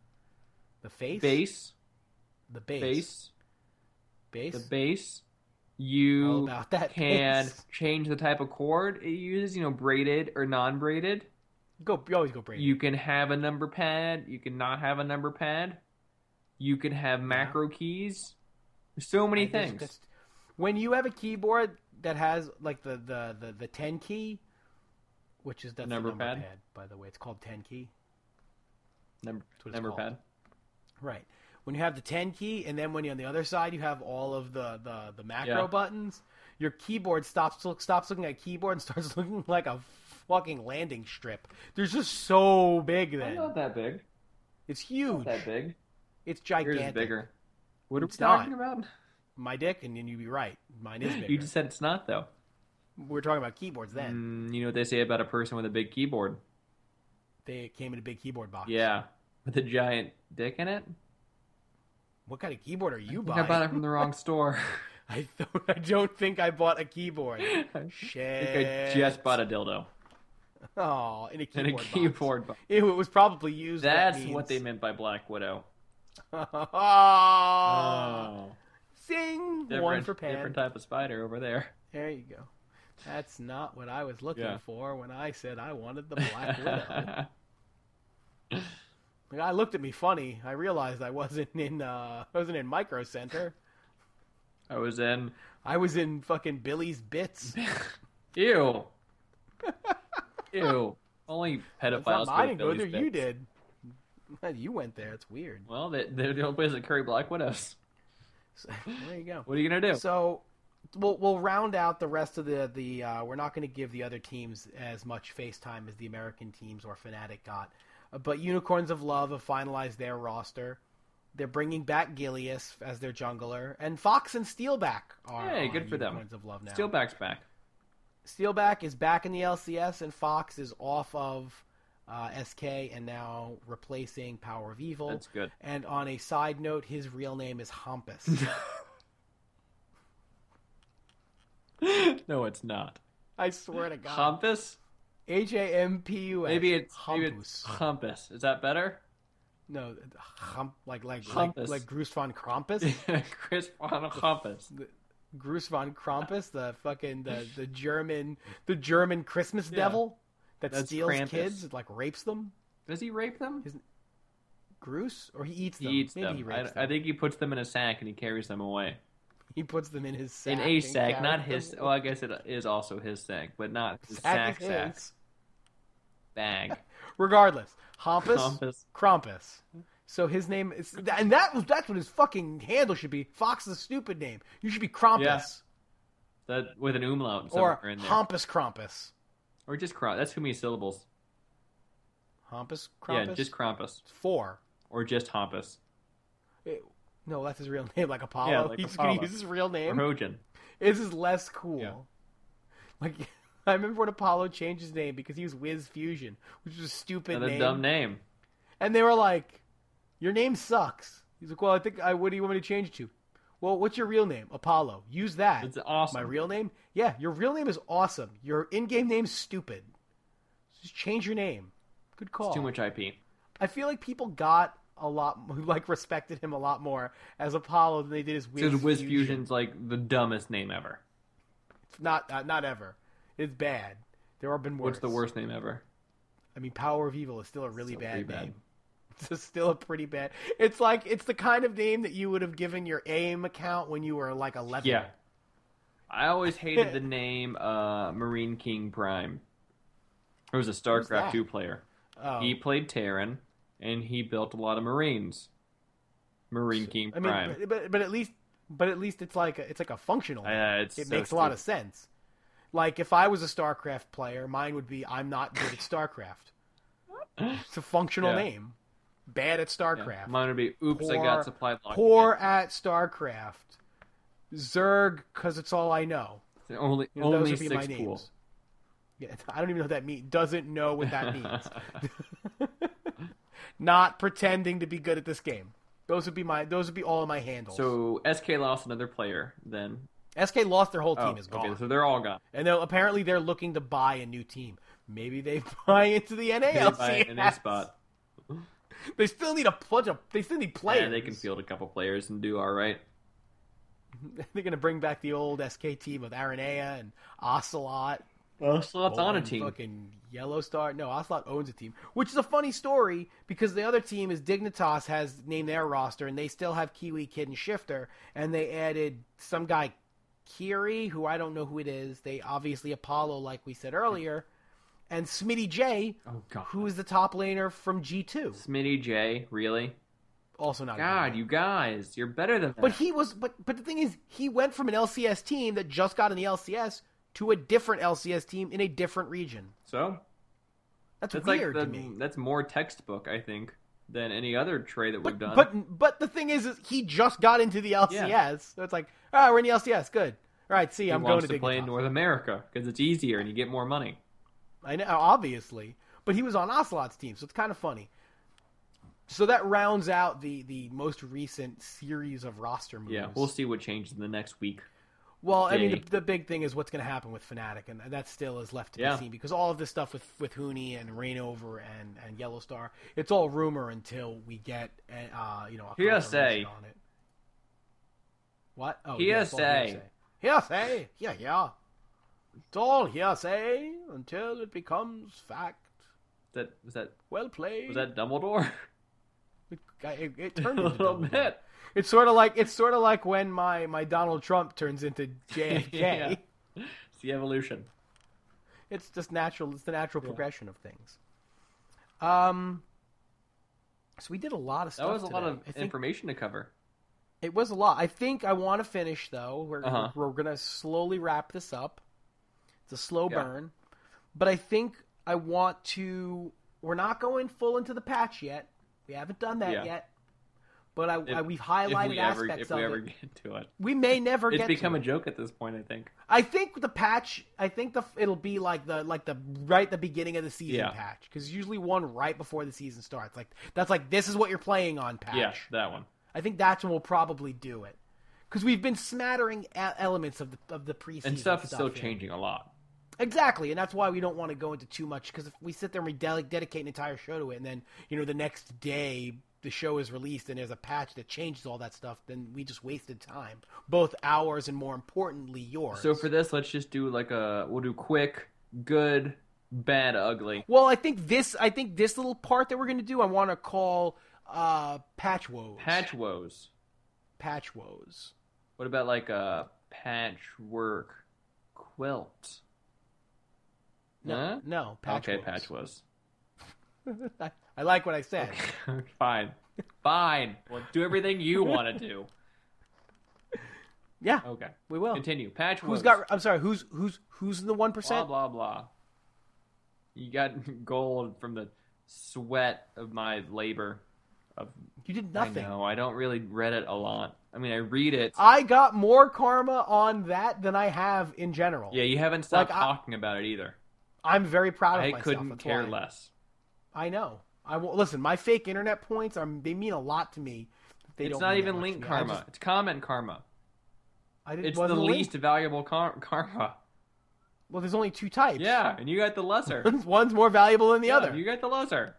The face, Base, the base, base, base. the base. All You about that can base. change the type of cord it uses. You know, braided or non-braided. Go, you always go braided. You can have a number pad. You can not have a number pad. You can have macro keys. There's so many I just- things. that's- When you have a keyboard that has like the the the, the ten key, which is that's Number the number pad? pad, by the way, it's called ten key. Number, what it's number called. pad. Right. When you have the ten key, and then when you're on the other side, you have all of the the, the macro Yeah. buttons. Your keyboard stops stops looking like a keyboard and starts looking like a fucking landing strip. They're just so big then. Not that big. It's huge. Not that big. It's Yours gigantic. is bigger. What are It's we talking about? My dick, and then you'd be right. Mine is bigger. You just said it's not, though. We were talking about keyboards then. Mm, you know what they say about a person with a big keyboard? They came in a big keyboard box. Yeah. With a giant dick in it? What kind of keyboard are you I think buying? I bought it from the wrong store. I, th- I don't think I bought a keyboard. I Shit. think I just bought a dildo. Oh, in a And keyboard a keyboard box. box. Ew, it was probably used. That's that means... what they meant by Black Widow. oh. Oh. Sing! Different, One for Pan. different type of spider over there. There you go. That's not what I was looking Yeah. for when I said I wanted the Black Widow. The guy looked at me funny. I realized I wasn't in uh I wasn't in Micro Center. I was in. I was in fucking Billy's Bits. Ew. Ew. Only That's pedophiles not I go to didn't go Billy's there. You Bits. did. You went there. It's weird. Well, they, they're the only place that carry Black Widows. So, there you go. What are you gonna do? So we'll we'll round out the rest of the the. Uh, we're not going to give the other teams as much face time as the American teams or Fnatic got, uh, but Unicorns of Love have finalized their roster. They're bringing back Gilius as their jungler, and Fox and Steelback are Hey, on good for them. Unicorns of Love now. Steelback's back. Steelback is back in the L C S, and Fox is off of uh, S K and now replacing Power of Evil. That's good. And on a side note, his real name is Hampus. No, it's not. I swear to God. Hampus? H A M P U S. Maybe it's maybe it's Hampus. Hampus. Is that better? No, hump, like like like Hampus. like Bruce von Krampus. Chris von Hampus. Gruß von Krampus, the fucking the, the German the German Christmas Yeah. devil that That's steals Krampus. kids and like rapes them. Does he rape them? Gruß, or he eats He them. eats Maybe them. he I, rapes them. I think he puts them in a sack and he carries them away. He puts them in his sack. In a and sack, carries not them his. away. Well, I guess it is also his sack, but not his Sack sack is sack. his. Bag. Regardless, Hampus, Krampus. Krampus. So his name is, and that was that's what his fucking handle should be. Fox is a stupid name. You should be Krampus Yeah. That with an umlaut or somewhere in there. Hampus Krampus. Or just Krampus. That's too many syllables. Hampus Krampus. Yeah, just Krampus. four. Or just Hampus. It- no, that's his real name, like Apollo. Yeah, like He's Apollo. gonna use his real Or name. Hojan. This is less cool. Yeah. Like I remember when Apollo changed his name because he was Wiz Fusion, which was a stupid Another name. dumb name. And they were like, "Your name sucks." He's like, "Well, I think I. What do you want me to change it to?" "Well, what's your real name?" "Apollo." "Use that." It's awesome. My real name? "Yeah, your real name is awesome. Your in-game name's stupid. Just change your name." Good call. It's too much I P. I feel like people got a lot, like respected him a lot more as Apollo than they did as Wiz Because Wiz Fusion. Fusion's like the dumbest name ever. It's not, uh, not ever. It's bad. There have been worse. What's the worst name ever? I mean, Power of Evil is still a really Still bad pretty bad. name. It's still a pretty bad. It's like it's the kind of name that you would have given your AIM account when you were like eleven. Yeah. I always hated the name uh, Marine King Prime. He was a that? StarCraft two player. Oh. He played Terran, and he built a lot of Marines. Marine King I mean, Prime. but, but but at least but at least it's like a, it's like a functional. name. Uh, it's it so makes a lot stupid. of sense. Like if I was a StarCraft player, mine would be I'm not good at StarCraft. It's a functional Yeah. name. Bad at Yeah. StarCraft. Mine would be, oops, I Poor- got supply locked Poor again. at StarCraft. Zerg, because it's all I know. The Only, You know, those only would be my six cool. names. Yeah, I don't even know what that means. Doesn't know what that means. Not pretending to be good at this game. Those would be my. Those would be all of my handles. So S K lost another player then. S K lost their whole team Oh, is gone, okay, so they're all gone. and they're, apparently they're looking to buy a new team. Maybe they buy into the They N A L C S. buy an N A spot. They still need a bunch of. They still need players. Yeah, they can field a couple players and do all right. They're gonna bring back the old S K team with Aranea and Ocelot. Ocelot's on a and team. Fucking Yellow Star. No, Ocelot owns a team, which is a funny story because the other team is Dignitas has named their roster, and they still have Kiwi Kid and Shifter, and they added some guy, Kiri, who I don't know who it is. They obviously Apollo, like we said earlier, and Smitty J, Oh, God. who is the top laner from G two, Smitty J, really? also not. a good God, name. you guys, you're better than that. But he was, but but the thing is, he went from an L C S team that just got in the L C S to a different L C S team in a different region. So? That's, That's weird like to the, me. That's more textbook, I think, than any other trade that we've But, done. but but the thing is, is he just got into the L C S, Yeah. so it's like, all right, we're in the L C S, good. All right, see, he I'm going wants to to play in Dignitas. North America because it's easier and you get more money. I know, obviously, but he was on Ocelot's team, so it's kind of funny. So that rounds out the the most recent series of roster moves. Yeah, we'll see what changes in the next week. Well, I mean, day. the, the big thing is what's going to happen with Fnatic, and that still is left to Yeah. be seen because all of this stuff with with Huni and Rainover and and Yellow Star, it's all rumor until we get uh you know a Hearsay. confirmation on it. What? Oh, yeah, it's all Hearsay. Hearsay. Yeah, yeah. It's all hearsay until it becomes fact. That was that Well played. was that Dumbledore? It, it, it turned A into little Dumbledore. bit. It's sort of like it's sort of like when my, my Donald Trump turns into J F K. Yeah. It's the evolution. It's just natural. It's the natural progression of things. Um. So we did a lot of That stuff. was a today. lot of I think information to cover. it was a lot. I think I want to finish though. We're Uh-huh. we're, we're gonna slowly wrap this up. It's a slow Yeah. burn, but I think I want to. We're not going full into the patch yet. We haven't done that Yeah. yet. But I, If- I we've highlighted if we ever, aspects if we of ever it. get to it. We may never It's get become to a it. joke at this point, I think. I think the patch. I think the it'll be like the like the right at the beginning of the season Yeah. patch because usually one right before the season starts. Like that's like this is what you're playing on patch. Yeah, that one. I think that's when we'll probably do it because we've been smattering e- elements of the of the preseason And stuff is still in. changing a lot. Exactly, and that's why we don't want to go into too much because if we sit there and we de- dedicate an entire show to it, and then you know the next day the show is released and there's a patch that changes all that stuff, then we just wasted time, both ours and more importantly yours. So for this, let's just do like a we'll do quick, good, bad, ugly. Well, I think this I think this little part that we're gonna do, I want to call uh, patch woes. Patch woes. Patch woes. What about like a patchwork quilt? No, huh? no. Patch okay, woes. patch woes. I, I like what I said. Okay. Fine, fine. Well, do everything you want to do. Yeah. Okay. We will. Continue. Patch Who's woes. got? I'm sorry. Who's who's who's in the one Blah percent? blah blah. You got gold from the sweat of my labor. Of You did nothing. I know. I don't really read it a lot. I mean, I read it. I got more karma on that than I have in general. Yeah, you haven't stopped Like, I- talking about it either. I'm very proud of I myself. couldn't That's care why. less. I know. I will listen. My fake internet points are they mean a lot to me. They It's don't not mean even that much link to me. I karma. just- It's comment karma. I didn't, It's the wasn't a link. least valuable car- karma. Well, there's only two types. Yeah, and you got the lesser. One's, one's more valuable than the Yeah, other. You got the lesser.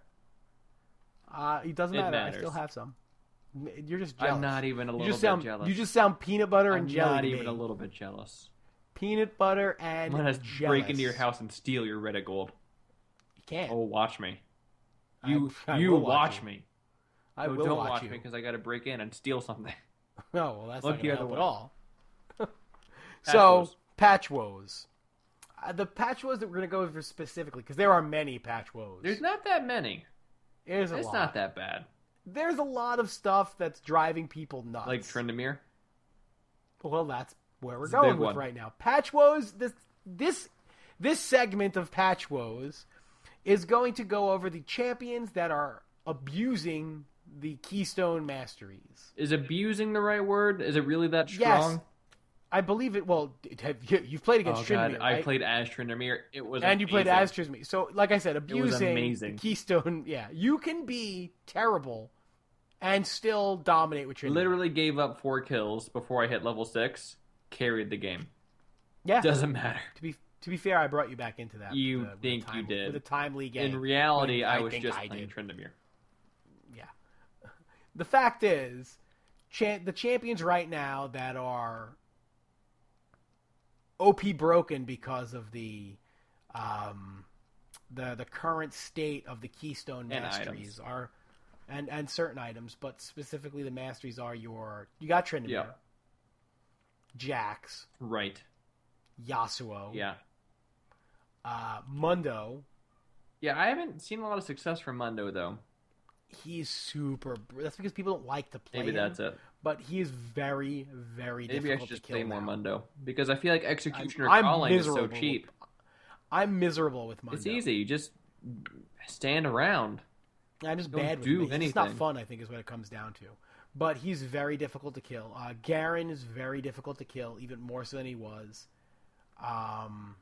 Uh, it doesn't It matter. I matters. still have some. You're just jealous. I'm not even a You little just bit sound. jealous. You just sound peanut butter I'm and jelly. not to even me. a little bit jealous. Peanut butter and I'm gonna jealous. break into your house and steal your Reddit gold. You can't. Oh, watch me. I- You I you will watch, watch you. me. I no, will don't watch, watch you. me because I got to break in and steal something. No, well, that's Look not the going to other help way. at all. Patch so, woes. patch woes. Uh, the patch woes that we're going to go over specifically, because there are many patch woes. There's not that many. There's a It's lot. not that bad. There's a lot of stuff that's driving people nuts. Like Trendemir. Well, that's where we're It's a going big with one. right now. Patch woes. This this this segment of patch woes is going to go over the champions that are abusing the Keystone Masteries. Is abusing the right word? Is it really that Yes. strong? I believe it. Well, it- have, you- you've played Oh against god, Tryndamere, I right? played as Trendemir. It was and you played amazing. as Trisme. So, like I said, was abusing amazing. the Keystone. Yeah, you can be terrible and still dominate with Tryndamere. Literally gave up four kills before I hit level six. Carried the game. yeah. Doesn't matter. To be to be fair, I brought you back into that. You with a- with a think time- you did. with a timely game. In reality, When I I was think just I playing did. Trendemir. Yeah. The fact is, cha- the champions right now that are O P broken because of the um, the the current state of the Keystone And Masteries are and and certain items, but specifically the Masteries are your you got Tryndamere, Yeah. Jax, Right. Yasuo, Yeah. uh, Mundo. Yeah, I haven't seen a lot of success from Mundo, though. He's super. That's because people don't like to play Maybe him, that's it. but he is very, very Maybe I difficult should just to kill play more now. Mundo. Because I feel like Executioner I'm Calling is so miserable. cheap. I'm miserable with Mundo. It's easy. You just stand around. I'm just Don't bad with do him. It's not anything. fun, I think, is what it comes down to. But he's very difficult to kill. Uh, Garen is very difficult to kill, even more so than he was. Um,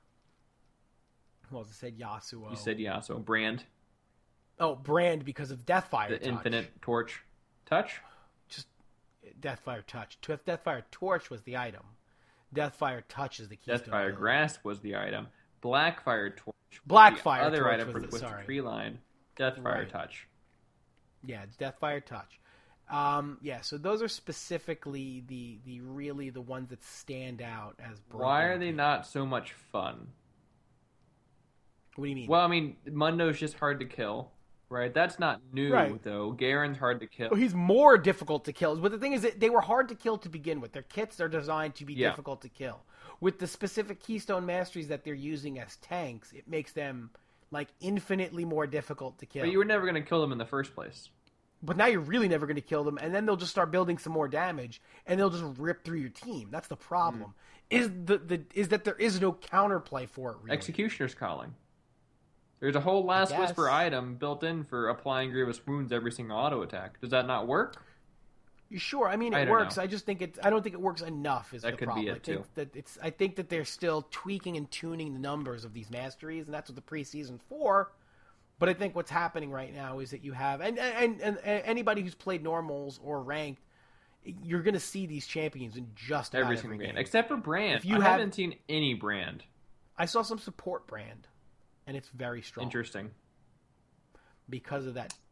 who else? I said Yasuo. You said Yasuo. Brand. Oh, Brand because of Deathfire The Touch. Infinite Torch. Touch? Just Deathfire Touch. Deathfire Torch was the item. Deathfire Touch is the keystone. Deathfire ability. Grasp was the item. Blackfire Torch was Blackfire the other Torch item was with the- the sorry. tree line. Deathfire Right. Touch. Yeah, it's Deathfire Touch. Um, yeah, so those are specifically the the really the ones that stand out as. broken. Why are they not so much fun? What do you mean? Well, I mean, Mundo's just hard to kill, right? That's not new, Right. though. Garen's hard to kill. Well, he's more difficult to kill. But the thing is that they were hard to kill to begin with. Their kits are designed to be Yeah. difficult to kill. With the specific Keystone Masteries that they're using as tanks, it makes them like infinitely more difficult to kill. But you were never going to kill them in the first place. But now you're really never going to kill them, and then they'll just start building some more damage, and they'll just rip through your team. That's the problem. Is the, the is that there is no counterplay for it. Really. Executioner's Calling. There's a whole Last guess. Whisper item built in for applying grievous wounds every single auto attack. Does that not work? Sure, I mean it I don't works. know. I just think it. I don't think it works enough. Is That the could problem. be it, I think too. that it's. I think that they're still tweaking and tuning the numbers of these masteries, and that's what the preseason's for. But I think what's happening right now is that you have and and and, and anybody who's played normals or ranked, you're going to see these champions in just about Every every single game. game. Except for Brand. If you I have- haven't seen any Brand. I saw some support Brand, and it's very strong Interesting. because of that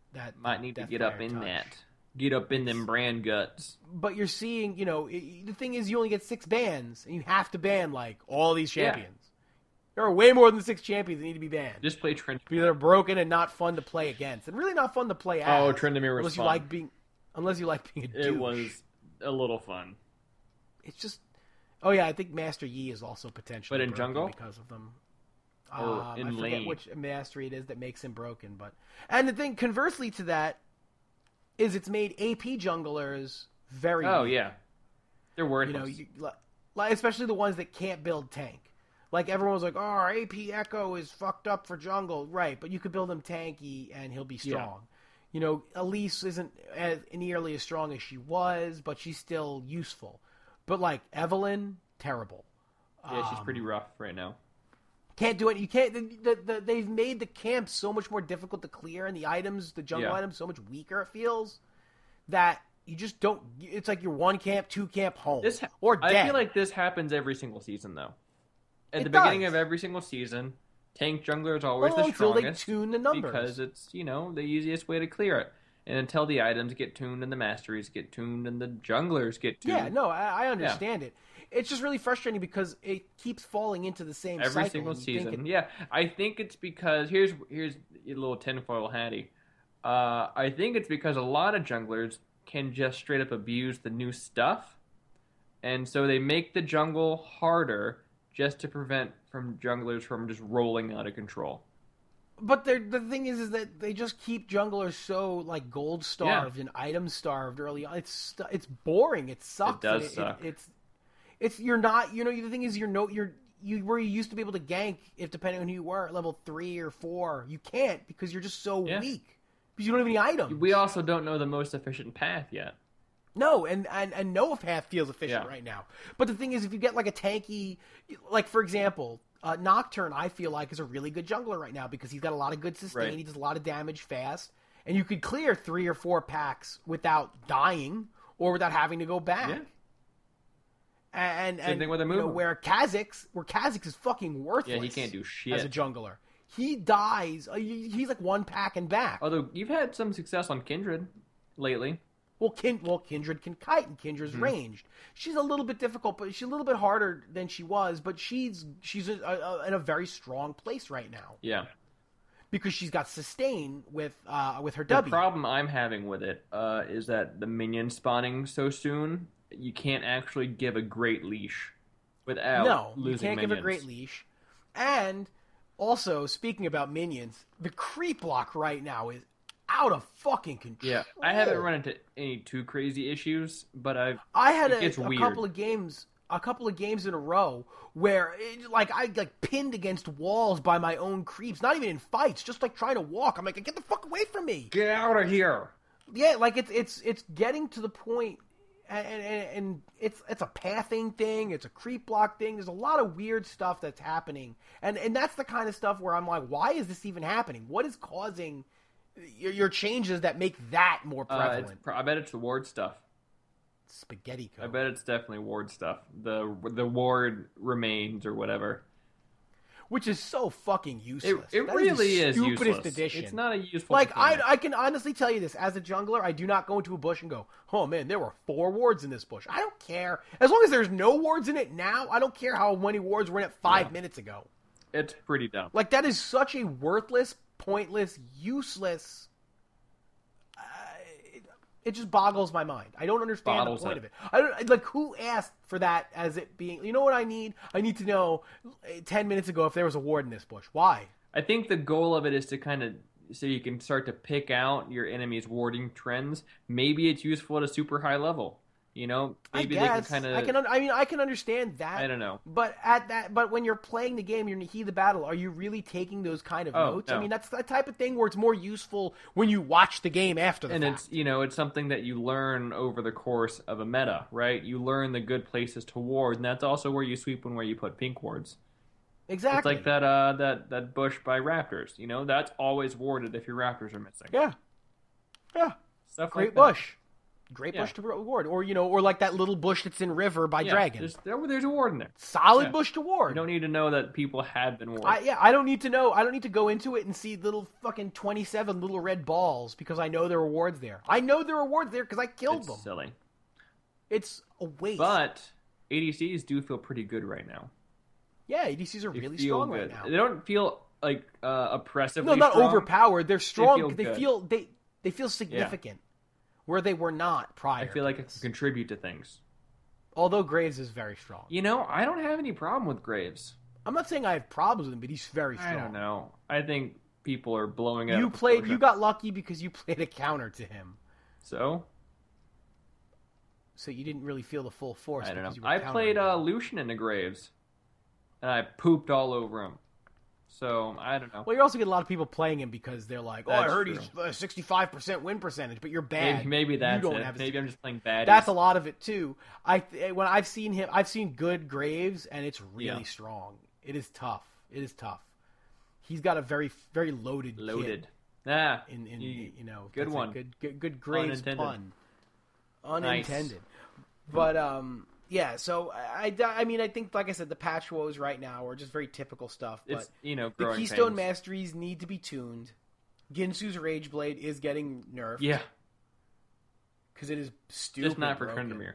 that might need to Death get up Fire in touch. that. Get up in them brand guts. But you're seeing, you know, it, the thing is, you only get six bans, and you have to ban like all these champions. Yeah. There are way more than six champions that need to be banned. Just play Trent. Because they're broken and not fun to play against, and really not fun to play as. Oh, Tryndamere was unless fun. you like being, unless you like being a douche. It was a little fun. It's just, oh yeah, I think Master Yi is also potentially. But in broken jungle because of them. or um, in I forget lane, which mastery it is that makes him broken, but and the thing conversely to that is it's made A P junglers very. Oh weak. yeah, they're worthless. You know, you, like, especially the ones that can't build tank. Like, everyone's like, oh, A P Echo is fucked up for jungle. Right, but you could build him tanky, and he'll be strong. Yeah. You know, Elise isn't as, nearly as strong as she was, but she's still useful. But, like, Evelynn, terrible. Yeah, she's um, pretty rough right now. Can't do it. You can't. The, the, the, they've made the camp so much more difficult to clear, and the items, the jungle Yeah. items, so much weaker. It feels that you just don't. It's like you're one camp, two camp, home, This ha- or dead. I feel like this happens every single season, though. At It the beginning does. of every single season, tank jungler is always well, the until they strongest tune the numbers. because it's, you know, the easiest way to clear it. And until the items get tuned and the masteries get tuned and the junglers get tuned. Yeah, no, I, I understand it. It's just really frustrating because it keeps falling into the same every cycle. single and you think season. it- Yeah, I think it's because here's here's a little tinfoil hattie. Uh, I think it's because a lot of junglers can just straight up abuse the new stuff, and so they make the jungle harder just to prevent from junglers from just rolling out of control. But they're- the thing is, is that they just keep junglers so like gold starved and item starved early on. It's it's boring. It sucks. It does and suck. It, it's it's you're not. You know, the thing is, you're no you're. You where you used to be able to gank if depending on who you were at level three or four, you can't because you're just so Yeah. weak because you don't have any items. We also don't know the most efficient path yet. No, and, and, and no path feels efficient Yeah. right now. But the thing is, if you get like a tanky, like for example, uh, Nocturne, I feel like is a really good jungler right now because he's got a lot of good sustain. Right. He does a lot of damage fast, and you could clear three or four packs without dying or without having to go back. Yeah. And Same and thing with a you know, mover. where Kha'Zix, where Kha'Zix is fucking worthless. Yeah, he can't do shit. as a jungler. He dies. uh, he- He's like one pack and back. Although you've had some success on Kindred lately. Well, Kin- well, Kindred can kite, and Kindred's Mm-hmm. ranged. She's a little bit difficult, but she's a little bit harder than she was. But she's she's a, a, in a very strong place right now Yeah. because she's got sustain with uh, with her The W. problem I'm having with it uh, is that the minion spawning so soon, you can't actually give a great leash without no, losing you can't minions. give a great leash. And also, speaking about minions, the creep block right now is out of fucking control. Yeah, I haven't run into any too crazy issues, but I've I had it a, gets a weird. couple of games, a couple of games in a row where, it, like, I like pinned against walls by my own creeps. Not even in fights, just like trying to walk. I'm like, get the fuck away from me! get out of here. Yeah, like it's it's it's getting to the point, and and, and it's it's a pathing thing, it's a creep block thing. There's a lot of weird stuff that's happening, and and that's the kind of stuff where I'm like, why is this even happening? What is causing your, your changes that make that more Uh, prevalent? it's, pro- I bet it's the ward stuff. Spaghetti code. I bet it's definitely ward stuff. The the ward remains or whatever. Which is so fucking It, useless. it That really the is stupidest useless. addition. It's not a useful. Like I, mechanic. I can honestly tell you this: as a jungler, I do not go into a bush and go, "Oh man, there were four wards in this bush." I don't care as long as there's no wards in it now. I don't care how many wards were in it five Yeah. minutes ago. It's pretty dumb. Like that is such a worthless, pointless, useless. Uh, it, it just boggles my mind. I don't understand Boggles the point it. of it. I don't like who asked for that as it being. You know what I need? I need to know uh, ten minutes ago if there was a ward in this bush. Why? I think the goal of it is to kind of so you can start to pick out your enemy's warding trends. Maybe it's useful at a super high level. You know, maybe I they guess. can kind I of. can. un- I mean, I can understand that. I don't know. But at that, but when you're playing the game, you're in the heat of the battle. Are you really taking those kind of Oh, notes? I no. mean, that's the type of thing where it's more useful when you watch the game after the And fact. it's you know it's something that you learn over the course of a meta, right? You learn the good places to ward, and that's also where you sweep and where you put pink wards. exactly It's like that uh that that bush by raptors. You know, that's always warded if your raptors are missing. Yeah, yeah. Stuff Great like that. bush. Great Yeah. bush to ward, or you know, or like that little bush that's in River by Yeah, Dragon. There's, there, there's a ward in there. Solid Yeah. bush to You ward. don't need to know that people have been warded. I, yeah, I don't need to know. I don't need to go into it and see little fucking twenty-seven little red balls because I know there are wards there. I know there are wards there because I killed it's them. silly. It's a waste. But A D Cs do feel pretty good right now. yeah, A D Cs are They really feel strong good. right now. They don't feel like uh, oppressively No, not strong. overpowered. They're strong. feel They good. feel they they feel significant, where they were not prior. I feel to like it this. can contribute to things. Although Graves is very strong. You know, I don't have any problem with Graves. I'm not saying I have problems with him, but he's very strong. I don't know. I think people are blowing it. You played. You got lucky because you played a counter to him, so. so you didn't really feel the full force. I don't know. because you were I countering played him. uh, Lucian into Graves, and I pooped all over him. So I don't know. Well, you also get a lot of people playing him because they're like, "Oh, That's I heard true. he's uh, sixty-five percent win percentage, but you're bad." Maybe, maybe that's you don't it. Have a Maybe I'm just playing bad. That's a lot of it too. I when I've seen him, I've seen good Graves, and it's really Yeah. strong. It is tough. It is tough. He's got a very very loaded kit loaded. Ah, in in you- you know good that's a one. good good good Graves Unintended. pun. Unintended. But um yeah, so I, I, I mean I think like I said the patch woes right now are just very typical stuff. But it's you know the growing Keystone pains. Masteries need to be tuned. Ginsu's Rage Blade is getting nerfed. Yeah, because it is stupid. just not for broken. Tryndamere.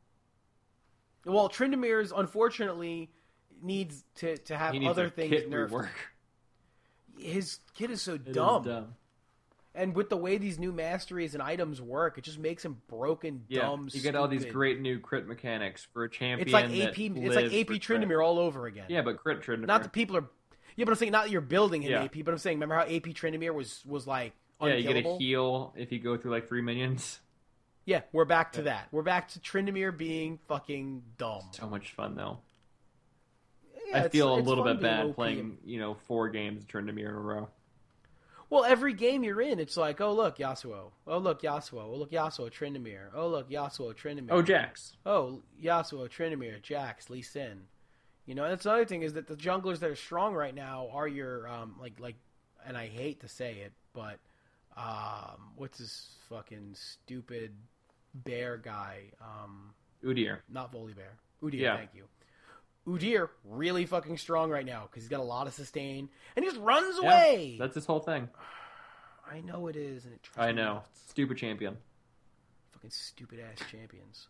Well, Tryndamere's unfortunately needs to, to have He needs other a things kit nerfed. rework. His kit is so It is dumb. dumb. And with the way these new masteries and items work, it just makes him broken, Yeah, dumb, you get all these stupid. great new crit mechanics for a champion. It's like that A P. It's lives like A P for crit. Tryndamere all over again. Yeah, but crit Tryndamere. Not that people are. Yeah, but I'm saying not that you're building an Yeah. A P, but I'm saying remember how A P Tryndamere was was like yeah, unkillable? you get a heal if you go through like three minions. Yeah, we're back to that. We're back to Tryndamere being fucking dumb. So much fun though. Yeah, I it's- feel a it's little fun bit being bad O P. playing, you know, four games of Tryndamere in a row. Well, every game you're in, it's like, oh look, Yasuo. Oh look, Yasuo. Oh look, Yasuo, Tryndamere. Oh look, Yasuo, Tryndamere. Oh, Jax. Oh, Yasuo, Tryndamere, Jax, Lee Sin. You know, and that's another thing is that the junglers that are strong right now are your um like like, and I hate to say it, but um what's this fucking stupid bear guy? Um, Udyr. not Volibear. Udyr, Yeah. thank you. Udyr really fucking strong right now because he's got a lot of sustain and he just runs Yeah, away. that's his whole thing. I know it is, and it drives I me know. nuts. Stupid champion. Fucking stupid ass champions.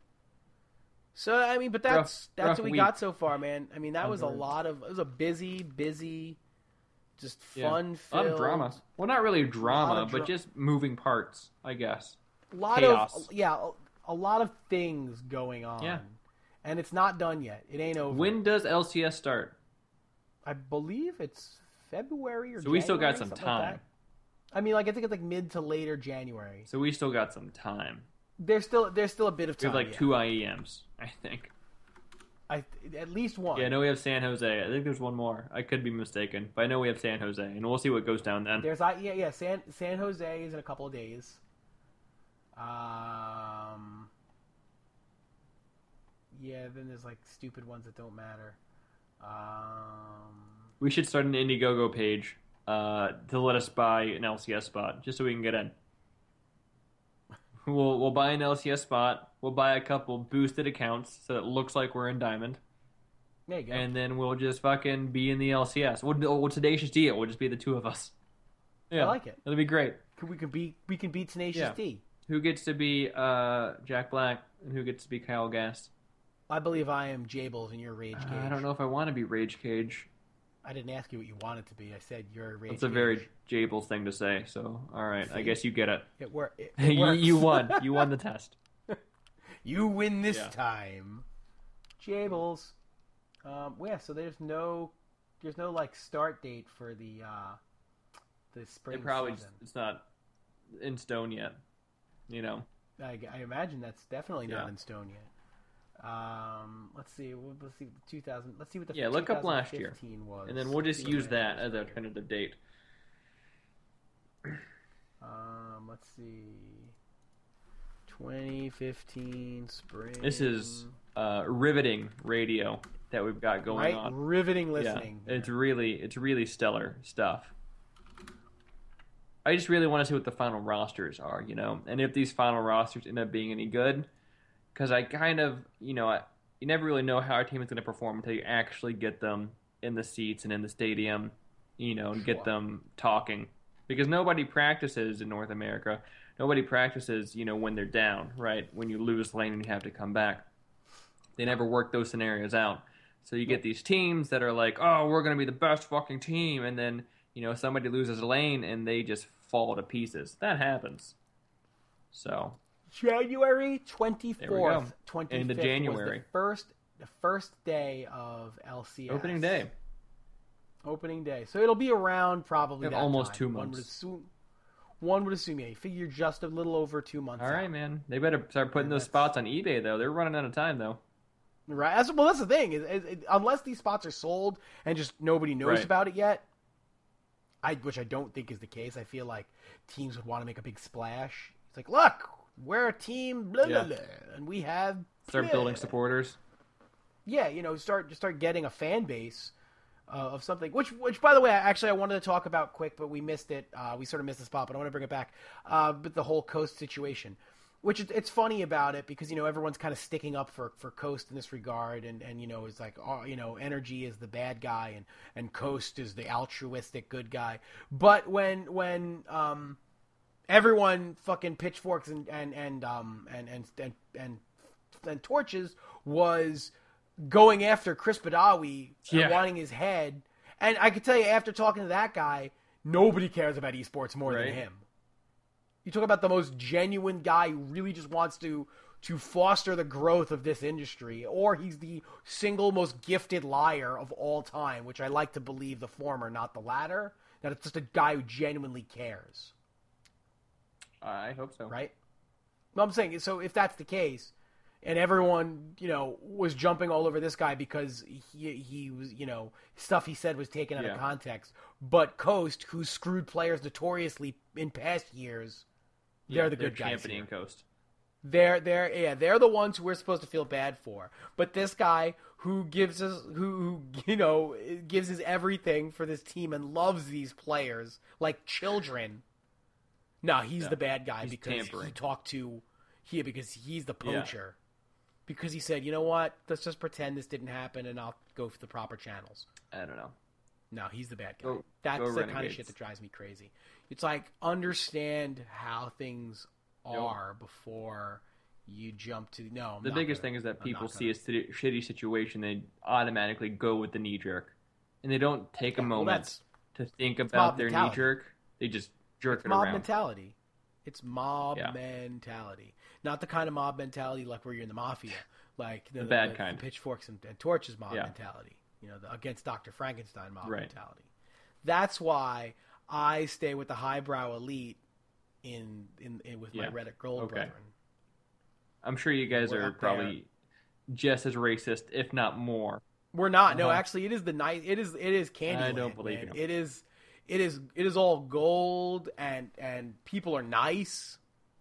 So I mean, but that's Rough- that's rough what we week. got so far, man. I mean, that I've was a heard. lot of it was a busy, busy, just Yeah. fun A lot filled of drama. Well, not really drama, of dra- but just moving parts, I guess. A lot Chaos. of yeah, a, a lot of things going on. Yeah. And it's not done yet. It ain't over. When does L C S start? I believe it's February or So we still got January, some something like time. that. I mean, like I think it's like mid to later January. So we still got some time. There's still there's still a bit of We time. have like yeah. two I E Ms, I think. I at least one. Yeah, I know we have San Jose. I think there's one more. I could be mistaken, but I know we have San Jose, and we'll see what goes down then. There's I yeah yeah San San Jose is in a couple of days. Um. Yeah, then there's like stupid ones that don't matter. Um. We should start an Indiegogo page uh, to let us buy an L C S spot, just so we can get in. We'll we'll buy an L C S spot. We'll buy a couple boosted accounts so it looks like we're in Diamond, There you go. and then we'll just fucking be in the L C S. We'll, we'll Tenacious D it. We'll just be the two of us. Yeah, I like it. It'll be great. We can beat we can beat Tenacious Yeah. D. Who gets to be uh, Jack Black and who gets to be Kyle Gass? I believe I am Jables and you're Rage Cage. Uh, I don't know if I want to be Rage Cage. I didn't ask you what you wanted to be. I said you're Rage That's a Cage. very Jables thing to say. So, all right, I See? guess you get it. It, wor- it, it you, works. you won. You won the test. You win this Yeah. time, Jables. Um, well, yeah. So there's no, there's no like start date for the uh, the spring It probably season. just, it's not in stone yet. You know. I, I imagine that's definitely not Yeah. in stone yet. Um, let's see. Well, let's see. two thousand. Let's see what the Yeah, look up last year. twenty fifteen was, And then we'll just See what use it that is as a here. tentative date. Um, let's see. twenty fifteen spring. This is uh, riveting radio that we've got going right. on. Riveting listening. Yeah, it's really it's really stellar stuff. I just really want to see what the final rosters are, you know, and if these final rosters end up being any good, because I kind of, you know, I, you never really know how a team is going to perform until you actually get them in the seats and in the stadium, you know, and get them talking, because nobody practices in North America. Nobody practices, you know, when they're down, right? When you lose lane and you have to come back. They never work those scenarios out. So you get these teams that are like, oh, we're going to be the best fucking team, and then, you know, somebody loses a lane and they just fall to pieces. That happens. So January twenty-fourth, twenty-fifth into January. Was the first the first day of L C S. Opening day. Opening day. So it'll be around probably that almost time. two One months. would assume, one would assume, yeah, you figure just a little over two months. All right, out. man. They better start putting And those that's- spots on eBay, though. They're running out of time, though. Right. That's, well, that's the thing. Is, is, is, unless these spots are sold and just nobody knows Right. about it yet, I which I don't think is the case. I feel like teams would want to make a big splash. It's like, look, we're a team, blah, Yeah. blah, blah, and we have... Start yeah. building supporters. Yeah, you know, start start getting a fan base uh, of something. Which, which, by the way, actually, I wanted to talk about quick, but we missed it. Uh, we sort of missed the spot, but I want to bring it back. Uh, but the whole Coast situation, which it, it's funny about it because you know everyone's kind of sticking up for, for Coast in this regard, and, and you know it's like oh, you know Energy is the bad guy, and, and Coast is the altruistic good guy. But when when um, everyone fucking pitchforks and and and um and and and and, and torches was going after Chris Badawi Yeah. and wanting his head. And I can tell you, after talking to that guy, nobody cares about esports more Right. than him. You talk about the most genuine guy who really just wants to to foster the growth of this industry, or he's the single most gifted liar of all time, which I like to believe the former, not the latter. That it's just a guy who genuinely cares, I hope so. right? No, I'm saying, so if that's the case, and everyone, you know, was jumping all over this guy because he he was, you know, stuff he said was taken out Yeah. of context. But Coast, who screwed players notoriously in past years, they're Yeah, the good guys. championing here. Coast. They're they're yeah, they're the ones who we're supposed to feel bad for. But this guy who gives us who, who you know gives his everything for this team and loves these players like children. No, he's Yeah. the bad guy He's because tampering. he talked to here because he's the Yeah. poacher. Because he said, you know what, let's just pretend this didn't happen and I'll go for the proper channels. I don't know. No, he's the bad guy. Go- That's go the kind of Renegades. shit that drives me crazy. It's like, understand how things are before you jump to... No, I'm The not biggest gonna- thing is that I'm people not see gonna. a sti- shitty situation, they automatically go with the knee jerk, and they don't take a Yeah, well, moment that's- to think mob about their knee mentality. jerk. They just jerk It's it mob around. mentality. It's mob Yeah. mentality. Not the kind of mob mentality like where you're in the mafia. Like the, The bad kind. The pitchforks and, and torches mob Yeah. mentality. You know, the, against Doctor Frankenstein mob Right. mentality. That's why I stay with the highbrow elite in, in, in with Yeah. my Reddit Gold Okay. brethren. I'm sure you guys We're are up there. probably just as racist, if not more. We're not. No, Uh-huh. actually, it is the nice. It is. It is candy. I don't believe you. It is. It is. It is all gold, and and people are nice,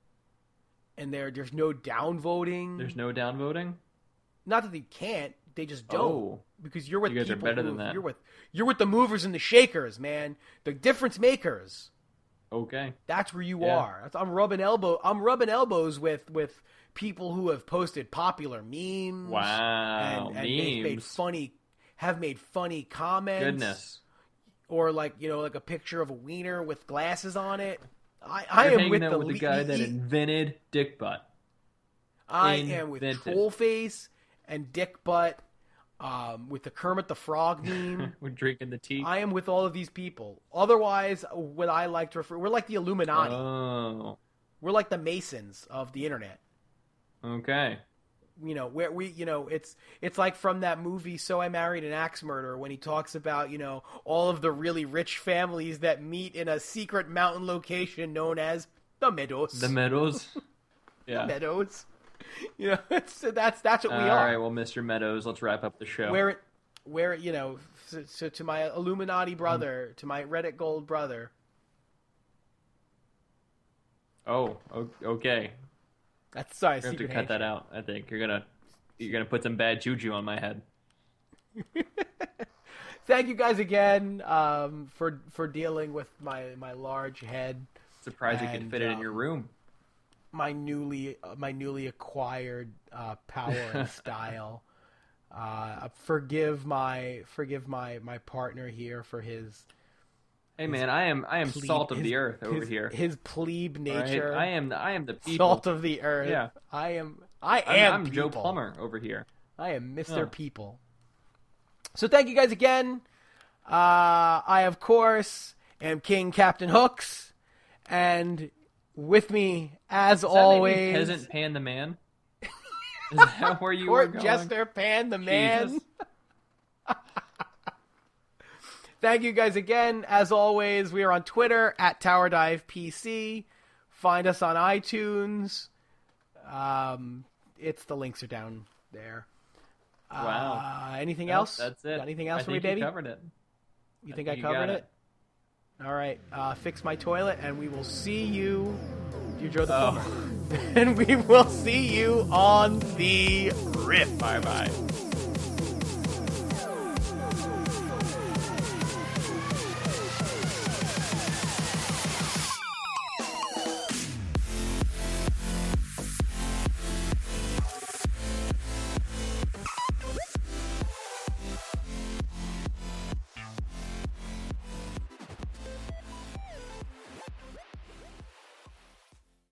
and there there's no downvoting. There's no downvoting? Not that they can't. They just don't. Oh. Because you're with You guys are people better who, than that. You're with you're with the movers and the shakers, man. The difference makers. Okay. That's where you Yeah. are. That's, I'm rubbing elbow. I'm rubbing elbows with with people who have posted popular memes. Wow. and, and they've made memes. funny, have made funny comments. Goodness. Or like you know, like a picture of a wiener with glasses on it. I, I You're am hanging with out the, with the le- guy that e- invented dick butt. I am with invented. Trollface and Dick Butt, um, with the Kermit the Frog meme. We're drinking the tea. I am with all of these people. Otherwise, what I like to refer, we're like the Illuminati. Oh. We're like the Masons of the internet. Okay. You know, where we, you know, it's it's like from that movie So I Married an Axe Murderer when he talks about, you know, all of the really rich families that meet in a secret mountain location known as the Meadows. The Meadows. Yeah. Meadows. You know, it's, that's that's what we All are. right, well, Mister Meadows, let's wrap up the show. Where it, where it, you know, so, so to my Illuminati brother, to my Reddit Gold brother. Oh, o- okay. That's sorry, You have to secret cut that handshake. out. I think you're gonna you're gonna put some bad juju on my head. thank you guys again um, for for dealing with my, my large head. Surprised and, you could fit it um, in your room. My newly uh, my newly acquired uh, power and style. Uh, forgive my forgive my, my partner here for his. Hey man, I am I am plebe, salt of his, the earth over his, here. His plebe nature. Right? I am I am the people. Salt of the earth. Yeah. I am I I'm, am I'm people. Joe Plumber over here. I am Mister Oh. People. So thank you guys again. Uh, I of course am King Captain Hooks, and with me as Does that always, make me Peasant Pan the Man. Is that where you were Court going? Jester Pan the Man. Jesus. Thank you guys again. As always, we are on Twitter at Tower Dive P C. Find us on iTunes. Um, it's the links are down there. Wow. Uh, anything Well, else? That's it. Got anything else I for me, think baby? You covered it. You I think I, think you got covered it. it? All right. Uh, fix my toilet, and we will see you. You Joe the Oh. Plumber. And we will see you on the riff. Bye bye.